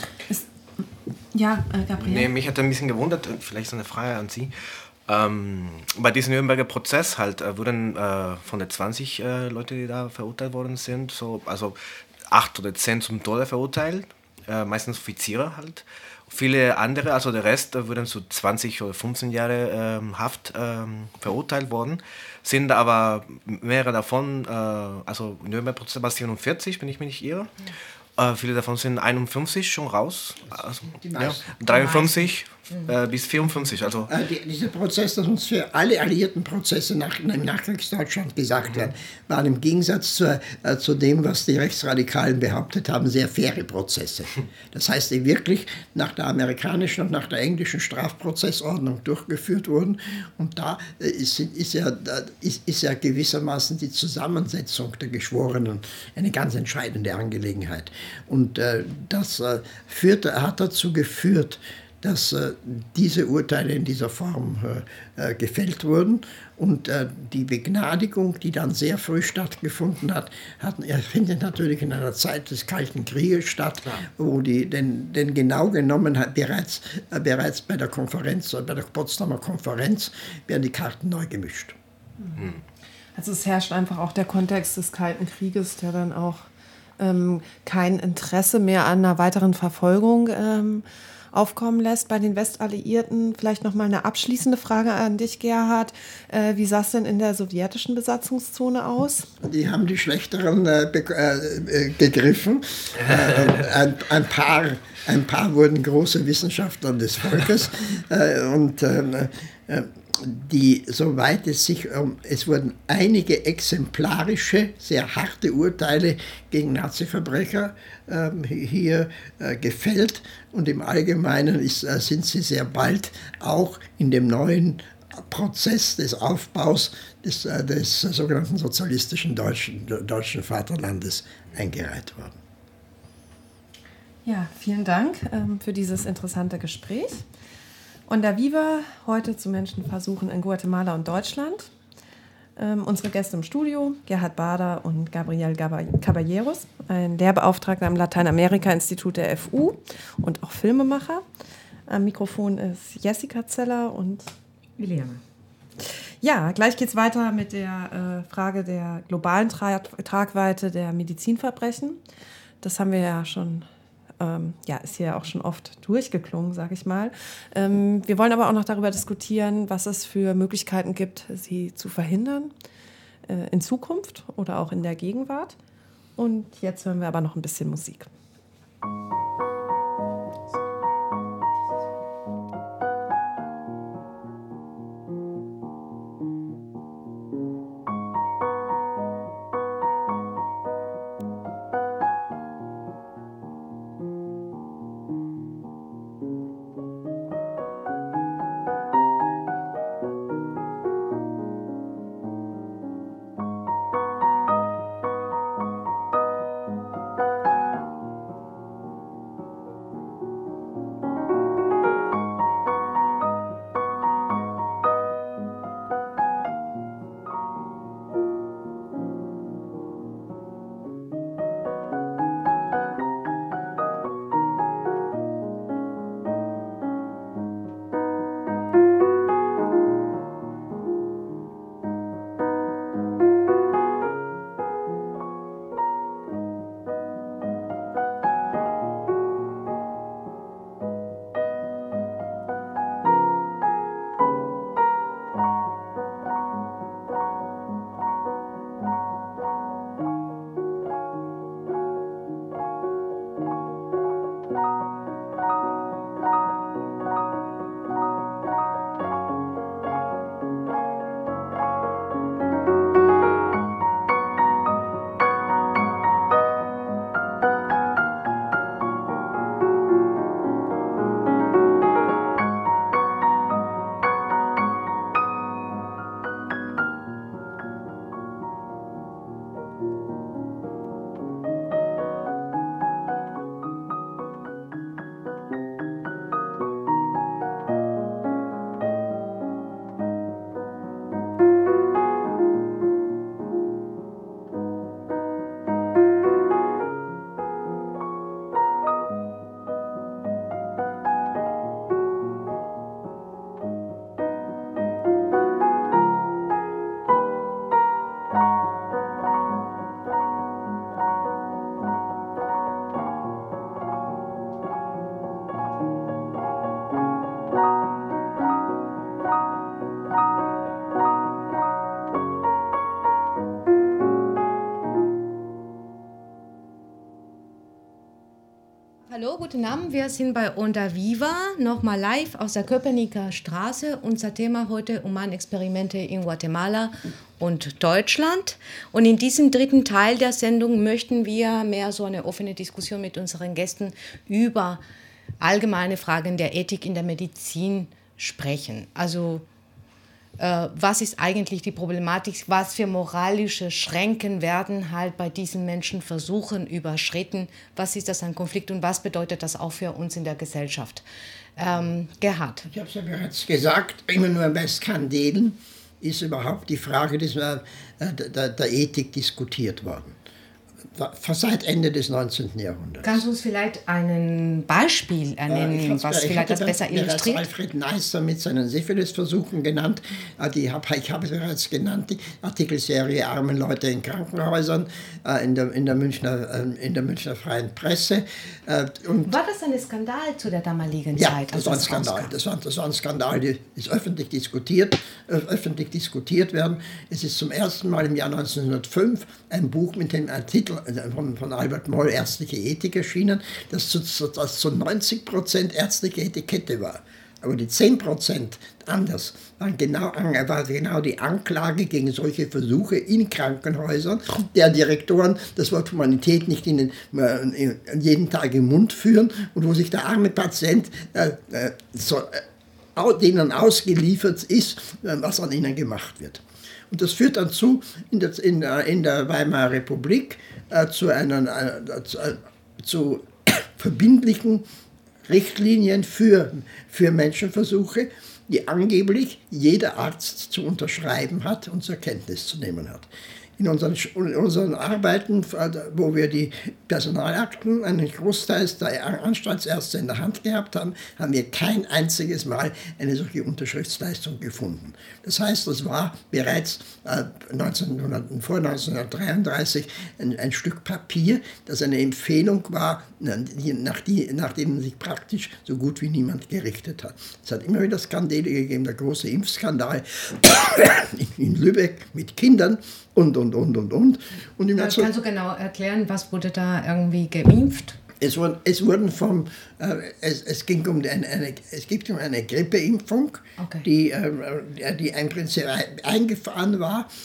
Ja, Gabriel. Nee, mich hat ein bisschen gewundert, vielleicht so eine Frage an Sie. Bei diesem Nürnberger Prozess wurden von den 20 Leute, die da verurteilt worden sind, also 8 oder 10 zum Tode verurteilt, meistens Offiziere halt. Viele andere, also der Rest, wurden zu 20 oder 15 Jahre Haft verurteilt worden, sind aber mehrere davon, also Nürnberger Prozess war 47, wenn ich mich nicht irre. Viele davon sind 51 schon raus, also, 53 bis 54. Also. Dieser Prozess, das uns für alle alliierten Prozesse im Nachkriegsdeutschland gesagt hat, waren im Gegensatz zu dem, was die Rechtsradikalen behauptet haben, sehr faire Prozesse. Das heißt, die wirklich nach der amerikanischen und nach der englischen Strafprozessordnung durchgeführt wurden. Und da ist ja gewissermaßen die Zusammensetzung der Geschworenen eine ganz entscheidende Angelegenheit. Und das hat dazu geführt, dass diese Urteile in dieser Form gefällt wurden. Und die Begnadigung, die dann sehr früh stattgefunden hat, findet natürlich in einer Zeit des Kalten Krieges statt, wo denn genau genommen bereits bei der Konferenz, bei der Potsdamer Konferenz, werden die Karten neu gemischt. Also es herrscht einfach auch der Kontext des Kalten Krieges, der dann auch kein Interesse mehr an einer weiteren Verfolgung aufkommen lässt bei den Westalliierten. Vielleicht nochmal eine abschließende Frage an dich, Gerhard. Wie sah es denn in der sowjetischen Besatzungszone aus? Die haben die Schlechteren gegriffen. Ein paar wurden große Wissenschaftler des Volkes. Soweit es wurden einige exemplarische, sehr harte Urteile gegen Nazi-Verbrecher hier gefällt, und im Allgemeinen sind sie sehr bald auch in dem neuen Prozess des Aufbaus des sogenannten sozialistischen deutschen Vaterlandes eingereiht worden. Ja, vielen Dank für dieses interessante Gespräch. Onda Viva, heute zu Menschenversuchen in Guatemala und Deutschland. Unsere Gäste im Studio, Gerhard Bader und Gabriel Caballeros, ein Lehrbeauftragter am Lateinamerika-Institut der FU und auch Filmemacher. Am Mikrofon ist Jessica Zeller und Liliane. Ja, gleich geht's weiter mit der Frage der globalen Tragweite der Medizinverbrechen. Das haben wir ja schon ist hier auch schon oft durchgeklungen, sage ich mal. Wir wollen aber auch noch darüber diskutieren, was es für Möglichkeiten gibt, sie zu verhindern in Zukunft oder auch in der Gegenwart. Und jetzt hören wir aber noch ein bisschen Musik. Hallo, guten Abend. Wir sind bei Onda Viva, nochmal live aus der Köpenicker Straße. Unser Thema heute Humanexperimente in Guatemala und Deutschland. Und in diesem dritten Teil der Sendung möchten wir mehr so eine offene Diskussion mit unseren Gästen über allgemeine Fragen der Ethik in der Medizin sprechen. Also was ist eigentlich die Problematik, was für moralische Schranken werden halt bei diesen Menschenversuchen überschritten, was ist das ein Konflikt und was bedeutet das auch für uns in der Gesellschaft? Gerhard. Ich habe es ja bereits gesagt, immer nur bei Skandalen ist überhaupt die Frage der Ethik diskutiert worden. seit Ende des 19. Jahrhunderts. Kannst du uns vielleicht ein Beispiel nennen, was vielleicht das besser illustriert? Alfred Neisser mit seinen Syphilis-Versuchen genannt. Ich habe bereits genannt, die Artikelserie Arme Leute in Krankenhäusern in der Münchner Freien Presse. Und war das ein Skandal zu der damaligen Zeit? Ja, das war ein Skandal. Das war ein Skandal, der ist öffentlich diskutiert werden. Es ist zum ersten Mal im Jahr 1905 ein Buch mit dem Titel von Albert Moll, Ärztliche Ethik, erschienen, das zu 90% ärztliche Etikette war. Aber die 10% anders war genau die Anklage gegen solche Versuche in Krankenhäusern, der Direktoren das Wort Humanität nicht jeden Tag im Mund führen und wo sich der arme Patient denen ausgeliefert ist, was an ihnen gemacht wird. Und das führt dann in der Weimarer Republik zu verbindlichen Richtlinien für Menschenversuche, die angeblich jeder Arzt zu unterschreiben hat und zur Kenntnis zu nehmen hat. In unseren Arbeiten, wo wir die Personalakten, einen Großteil der Anstaltsärzte in der Hand gehabt haben, haben wir kein einziges Mal eine solche Unterschriftsleistung gefunden. Das heißt, das war bereits vor 1933 ein Stück Papier, das eine Empfehlung war, nach dem sich praktisch so gut wie niemand gerichtet hat. Es hat immer wieder Skandale gegeben, der große Impfskandal in Lübeck mit Kindern und. Kannst du genau erklären, was wurde da irgendwie geimpft? Es ging um eine Grippeimpfung, okay, die im Prinzip eingeführt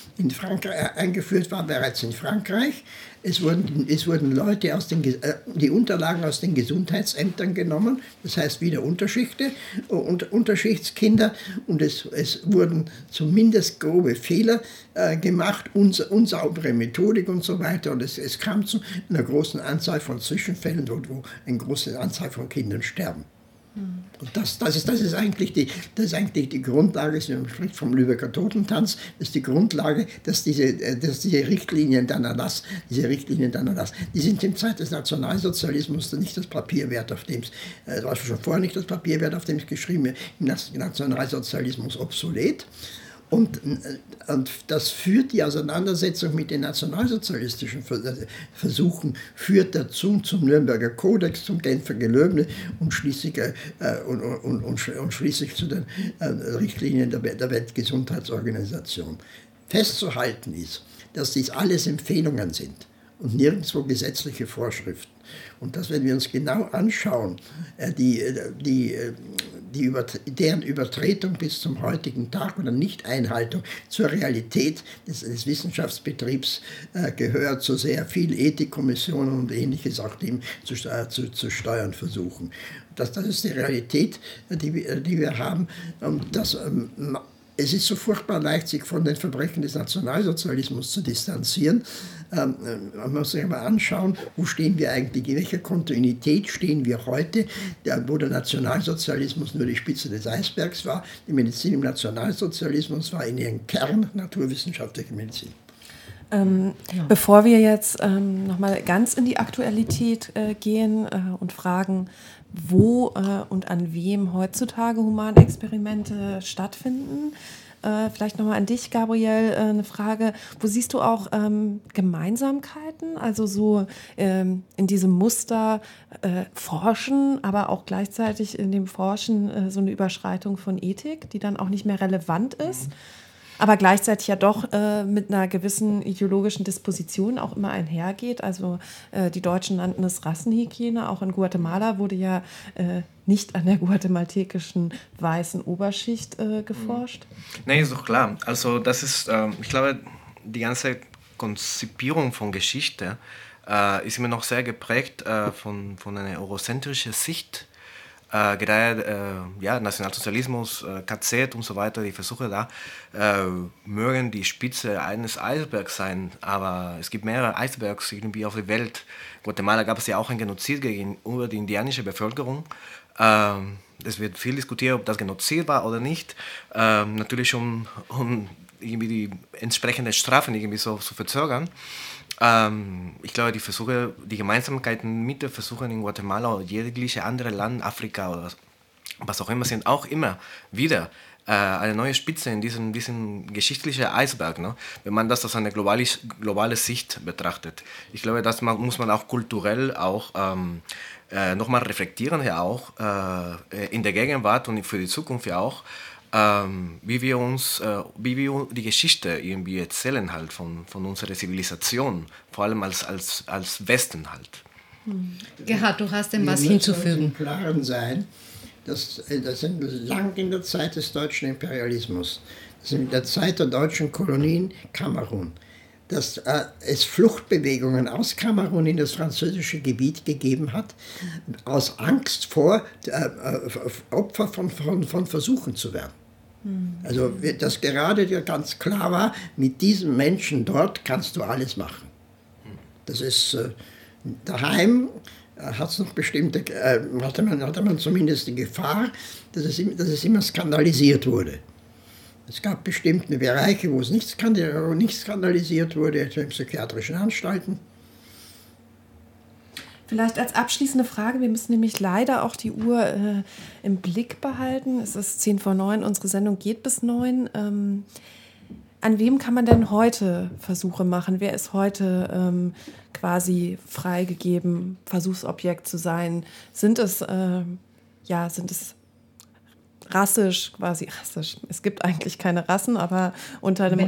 war bereits in Frankreich. Es wurden Leute die Unterlagen aus den Gesundheitsämtern genommen, das heißt wieder Unterschichtskinder, und es wurden zumindest grobe Fehler gemacht, unsaubere Methodik und so weiter, und es kam zu einer großen Anzahl von Zwischenfällen, wo eine große Anzahl von Kindern sterben. Und das ist eigentlich die Grundlage, man spricht vom Lübecker Totentanz, das ist die Grundlage, dass diese Richtlinien dann erlassen, die sind in Zeit des Nationalsozialismus nicht das Papier wert, auf dem es, war schon vorher nicht das Papier wert, auf dem es geschrieben wird, im Nationalsozialismus obsolet. Und das führt, die Auseinandersetzung mit den nationalsozialistischen Versuchen führt dazu zum Nürnberger Kodex, zum Genfer Gelöbnis und schließlich zu den Richtlinien der Weltgesundheitsorganisation. Festzuhalten ist, dass dies alles Empfehlungen sind und nirgendwo gesetzliche Vorschriften. Und dass, wenn wir uns genau anschauen, deren Übertretung bis zum heutigen Tag oder Nichteinhaltung zur Realität des Wissenschaftsbetriebs gehört, so sehr viel Ethikkommissionen und Ähnliches auch dem zu steuern versuchen. Das ist die Realität, die wir haben. Es ist so furchtbar leicht, sich von den Verbrechen des Nationalsozialismus zu distanzieren. Man muss sich mal anschauen, wo stehen wir eigentlich, in welcher Kontinuität stehen wir heute, wo der Nationalsozialismus nur die Spitze des Eisbergs war. Die Medizin im Nationalsozialismus war in ihrem Kern naturwissenschaftliche Medizin. Bevor wir jetzt nochmal ganz in die Aktualität gehen und fragen, wo und an wem heutzutage Humanexperimente stattfinden, vielleicht nochmal an dich, Gabriel, eine Frage. Wo siehst du auch Gemeinsamkeiten, also so in diesem Muster Forschen, aber auch gleichzeitig in dem Forschen so eine Überschreitung von Ethik, die dann auch nicht mehr relevant ist? Aber gleichzeitig ja doch mit einer gewissen ideologischen Disposition auch immer einhergeht. Also die Deutschen nannten es Rassenhygiene. Auch in Guatemala wurde ja nicht an der guatemaltekischen weißen Oberschicht geforscht. Nein, ist doch klar. Also das ist, ich glaube, die ganze Konzipierung von Geschichte ist immer noch sehr geprägt von einer eurozentrischen Sicht. Gerade Nationalsozialismus, KZ und so weiter, die Versuche da, mögen die Spitze eines Eisbergs sein, aber es gibt mehrere Eisbergs irgendwie auf der Welt. In Guatemala gab es ja auch ein Genozid gegenüber die indianische Bevölkerung. Es wird viel diskutiert, ob das Genozid war oder nicht. Natürlich um irgendwie die entsprechenden Strafen irgendwie so zu verzögern. Ich glaube, die Gemeinsamkeiten mit den Versuchen in Guatemala oder jegliche andere Land, Afrika oder was auch immer, sind auch immer wieder eine neue Spitze in diesem geschichtlichen Eisberg, ne? Wenn man das aus einer globale Sicht betrachtet. Ich glaube, das muss man auch kulturell auch nochmal reflektieren, ja auch in der Gegenwart und für die Zukunft ja auch, wie wir die Geschichte irgendwie erzählen halt von unserer Zivilisation, vor allem als Westen halt. Gerhard, du hast dem was hinzufügen. Wir müssen uns im Klaren sein, das sind lang in der Zeit des deutschen Imperialismus, das sind in der Zeit der deutschen Kolonien Kamerun, dass es Fluchtbewegungen aus Kamerun in das französische Gebiet gegeben hat, aus Angst vor Opfer von Versuchen zu werden. Also dass gerade dir ganz klar war, mit diesen Menschen dort kannst du alles machen. Das ist daheim hat's noch bestimmte, hatte man zumindest die Gefahr, dass es immer skandalisiert wurde. Es gab bestimmte Bereiche, wo es nicht skandalisiert wurde, etwa in psychiatrischen Anstalten. Vielleicht als abschließende Frage, wir müssen nämlich leider auch die Uhr im Blick behalten. Es ist 8:10, unsere Sendung geht bis 9. An wem kann man denn heute Versuche machen? Wer ist heute quasi freigegeben, Versuchsobjekt zu sein? Sind es rassisch, quasi rassisch. Es gibt eigentlich keine Rassen, aber unter einem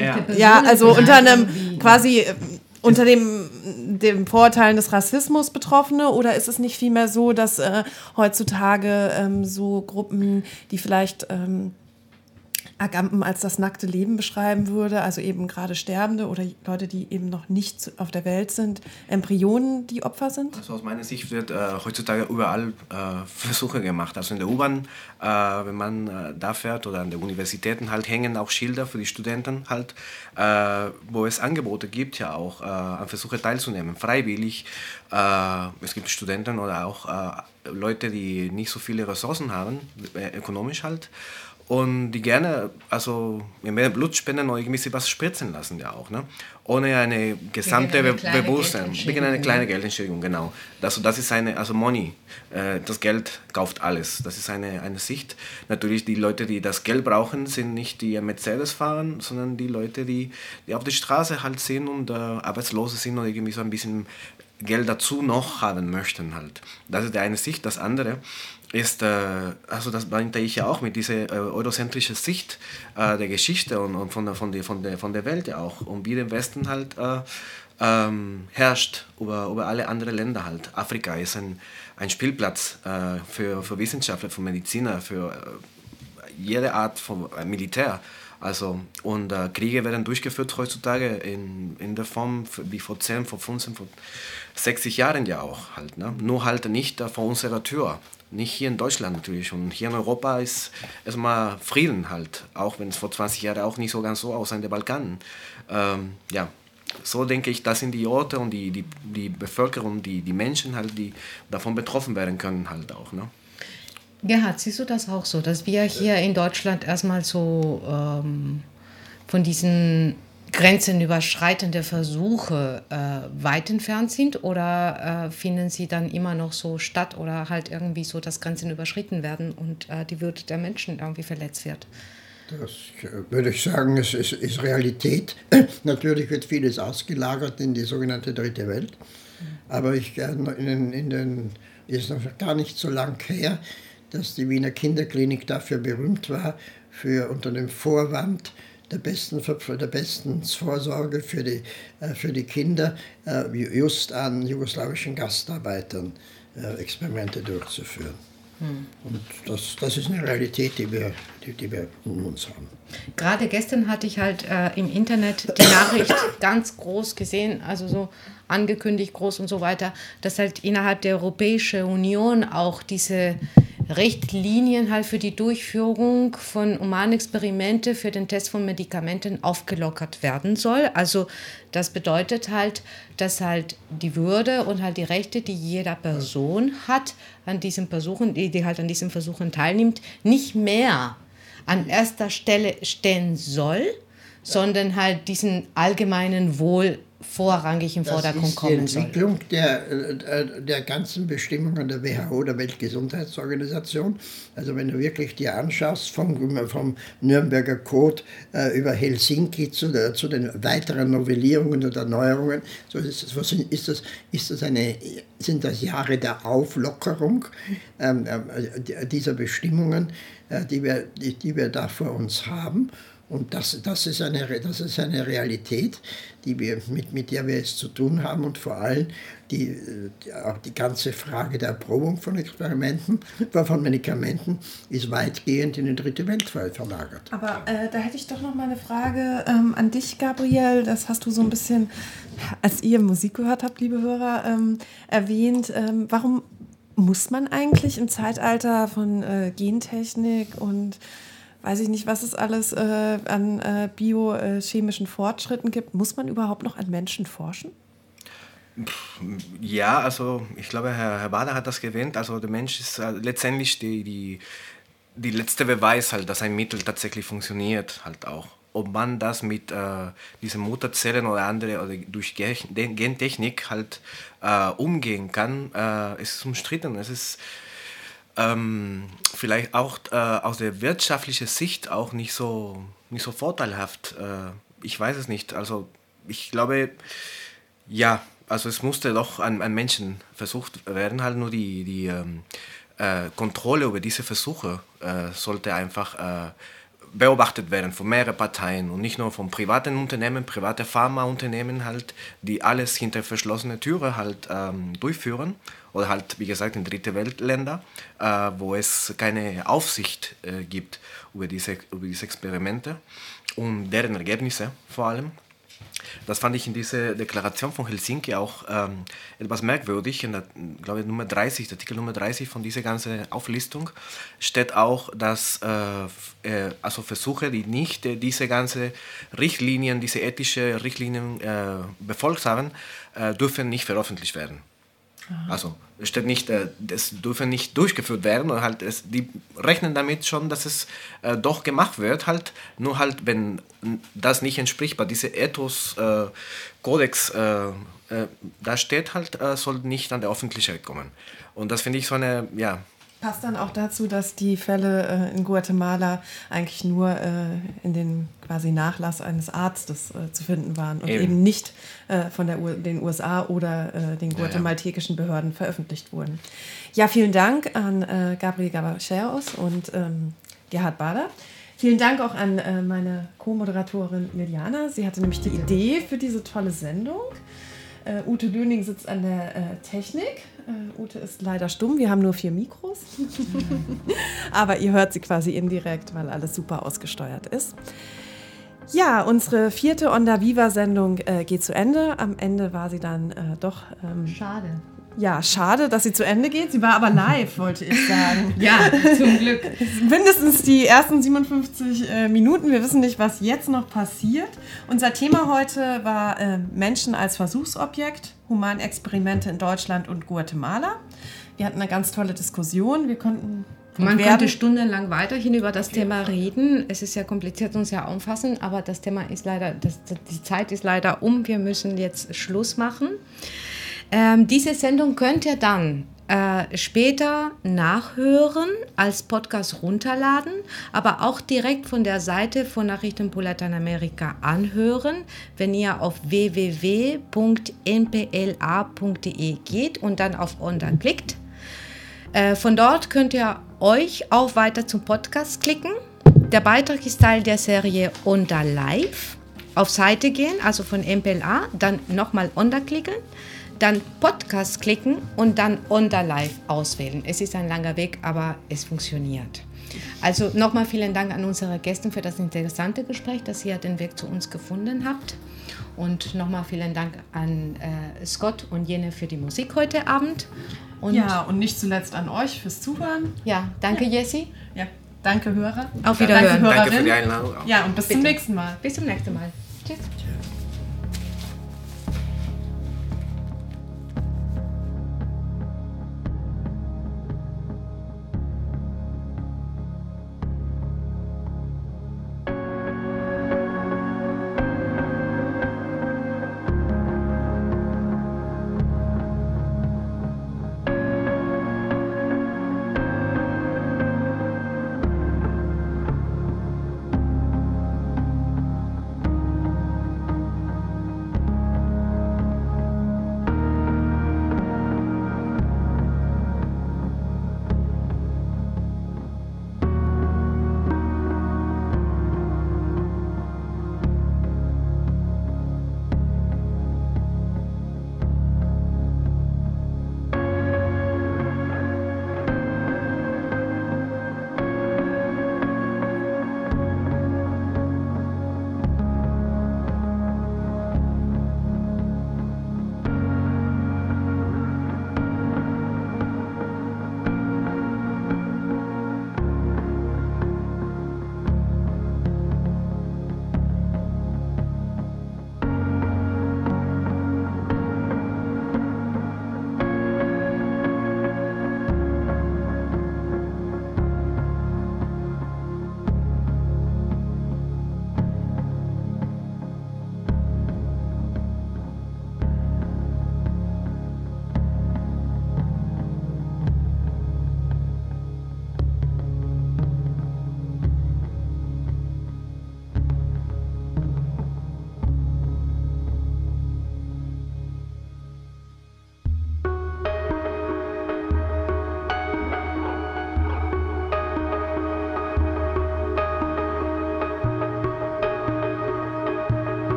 unter dem Vorurteilen des Rassismus Betroffene, oder ist es nicht vielmehr so, dass heutzutage so Gruppen, die vielleicht Agamben als das nackte Leben beschreiben würde, also eben gerade Sterbende oder Leute, die eben noch nicht auf der Welt sind, Embryonen, die Opfer sind? Also aus meiner Sicht wird heutzutage überall Versuche gemacht. Also in der U-Bahn, wenn man da fährt, oder an den Universitäten halt, hängen auch Schilder für die Studenten halt, wo es Angebote gibt, ja auch an Versuche teilzunehmen, freiwillig. Es gibt Studenten oder auch Leute, die nicht so viele Ressourcen haben, ökonomisch halt, und die gerne, also mehr Blut spenden oder irgendwie was spritzen lassen, ja auch, ne? Ohne eine gesamte Bewusstsein, wegen einer kleinen Geldentschädigung, genau. Das ist Money, das Geld kauft alles, das ist eine Sicht. Natürlich, die Leute, die das Geld brauchen, sind nicht die Mercedes fahren, sondern die Leute, die auf der Straße halt sind und Arbeitslose sind oder irgendwie so ein bisschen Geld dazu noch haben möchten halt. Das ist die eine Sicht. Das andere ist, also das meinte ich ja auch mit dieser eurozentrischen Sicht der Geschichte und von der Welt ja auch, und wie der Westen halt herrscht über alle anderen Länder halt. Afrika ist ein Spielplatz für Wissenschaftler, für Mediziner, für jede Art von Militär. Also, und Kriege werden durchgeführt heutzutage in der Form wie vor 10, vor 15, vor 60 Jahren ja auch halt, ne? Nur halt nicht vor unserer Tür. Nicht hier in Deutschland natürlich. Und hier in Europa ist erstmal Frieden halt. Auch wenn es vor 20 Jahren auch nicht so ganz so aussah in den Balkanen. Ja, so denke ich, das sind die Orte und die Bevölkerung, die Menschen halt, die davon betroffen werden können halt auch, ne? Gerhard, siehst du das auch so, dass wir hier in Deutschland erstmal so von diesen grenzenüberschreitenden Versuche weit entfernt sind, oder finden sie dann immer noch so statt, oder halt irgendwie so, dass Grenzen überschritten werden und die Würde der Menschen irgendwie verletzt wird? Das würde ich sagen, es ist Realität. Natürlich wird vieles ausgelagert in die sogenannte Dritte Welt, aber ist noch gar nicht so lang her, dass die Wiener Kinderklinik dafür berühmt war, unter dem Vorwand der besten Vorsorge für die Kinder, just an jugoslawischen Gastarbeitern Experimente durchzuführen. Und das ist eine Realität, die wir um uns haben. Gerade gestern hatte ich halt im Internet die Nachricht ganz groß gesehen, also so angekündigt groß und so weiter, dass halt innerhalb der Europäischen Union auch diese Richtlinien halt für die Durchführung von Humanexperimente für den Test von Medikamenten aufgelockert werden soll. Also das bedeutet halt, dass halt die Würde und halt die Rechte, die jeder Person hat, an diesen Versuchen, die halt an diesen Versuchen teilnimmt, nicht mehr an erster Stelle stehen soll, sondern halt diesen allgemeinen Wohl vorrangig im Vordergrund kommen soll. Das ist die Entwicklung der ganzen Bestimmungen der WHO, der Weltgesundheitsorganisation. Also wenn du wirklich dir anschaust, vom Nürnberger Code über Helsinki zu den weiteren Novellierungen oder Erneuerungen, sind das Jahre der Auflockerung dieser Bestimmungen, die wir da vor uns haben. Und das ist eine Realität, mit der wir es zu tun haben, und vor allem auch die ganze Frage der Erprobung von Medikamenten ist weitgehend in die dritte Welt verlagert. Aber da hätte ich doch noch mal eine Frage an dich, Gabriel. Das hast du so ein bisschen, als ihr Musik gehört habt, liebe Hörer, erwähnt. Warum muss man eigentlich im Zeitalter von Gentechnik und weiß ich nicht, was es alles an biochemischen Fortschritten gibt. Muss man überhaupt noch an Menschen forschen? Ja, also ich glaube, Herr Bader hat das erwähnt. Also der Mensch ist letztendlich die letzte Beweis, halt, dass ein Mittel tatsächlich funktioniert. Halt auch. Ob man das mit diesen Mutterzellen oder andere oder durch Gentechnik halt umgehen kann, ist umstritten. Es ist vielleicht auch aus der wirtschaftlichen Sicht auch nicht so vorteilhaft. Ich weiß es nicht. Also ich glaube, ja, also es musste doch an Menschen versucht werden. Halt nur die Kontrolle über diese Versuche sollte einfach beobachtet werden von mehreren Parteien und nicht nur von privaten Unternehmen, private Pharmaunternehmen halt, die alles hinter verschlossene Türen halt durchführen, oder halt, wie gesagt, in dritte Weltländer, wo es keine Aufsicht gibt über diese Experimente und deren Ergebnisse vor allem. Das fand ich in dieser Deklaration von Helsinki auch etwas merkwürdig. In der, glaube ich, Artikel Nummer 30 von dieser ganzen Auflistung steht auch, dass also Versuche, die nicht diese ganzen Richtlinien, diese ethischen Richtlinien befolgt haben, dürfen nicht veröffentlicht werden. Aha. Also es steht nicht, das dürfen nicht durchgeführt werden, und halt die rechnen damit schon, dass es doch gemacht wird, halt nur halt, wenn das nicht entspricht, bei diesem Ethos-Kodex da steht halt, soll nicht an der Öffentlichkeit kommen. Und das finde ich so eine, ja. Passt dann auch dazu, dass die Fälle in Guatemala eigentlich nur in den quasi Nachlass eines Arztes zu finden waren und eben nicht von den USA oder den guatemaltekischen Behörden veröffentlicht wurden. Ja, vielen Dank an Gabriel Gabacheros und Gerhard Bader. Vielen Dank auch an meine Co-Moderatorin Liliana. Sie hatte nämlich die Idee für diese tolle Sendung. Ute Löning sitzt an der Technik. Ute ist leider stumm, wir haben nur 4 Mikros. Aber ihr hört sie quasi indirekt, weil alles super ausgesteuert ist. Ja, unsere 4. Onda Viva-Sendung geht zu Ende. Am Ende war sie dann doch... Schade. Ja, schade, dass sie zu Ende geht. Sie war aber live, wollte ich sagen. Ja, zum Glück. Mindestens die ersten 57 Minuten. Wir wissen nicht, was jetzt noch passiert. Unser Thema heute war Menschen als Versuchsobjekt, Humanexperimente in Deutschland und Guatemala. Wir hatten eine ganz tolle Diskussion. Man könnte stundenlang weiterhin über das Thema reden. Es ist sehr kompliziert und sehr umfassend, aber das Thema ist leider, die Zeit ist leider um. Wir müssen jetzt Schluss machen. Diese Sendung könnt ihr dann später nachhören, als Podcast runterladen, aber auch direkt von der Seite von Nachrichten pour Lateinamerika anhören, wenn ihr auf www.npla.de geht und dann auf Onda klickt. Von dort könnt ihr euch auch weiter zum Podcast klicken. Der Beitrag ist Teil der Serie Onda Live. Auf Seite gehen, also von MPLA, dann nochmal Onda klicken, dann Podcast klicken und dann Onda Live auswählen. Es ist ein langer Weg, aber es funktioniert. Also nochmal vielen Dank an unsere Gäste für das interessante Gespräch, dass ihr den Weg zu uns gefunden habt. Und nochmal vielen Dank an Scott und Jene für die Musik heute Abend. Und nicht zuletzt an euch fürs Zuhören. Ja, danke Jessie. Ja, danke Hörer. Auf Wiederhören. Danke für die Einladung. Ja, und bis zum nächsten Mal. Bis zum nächsten Mal. Tschüss.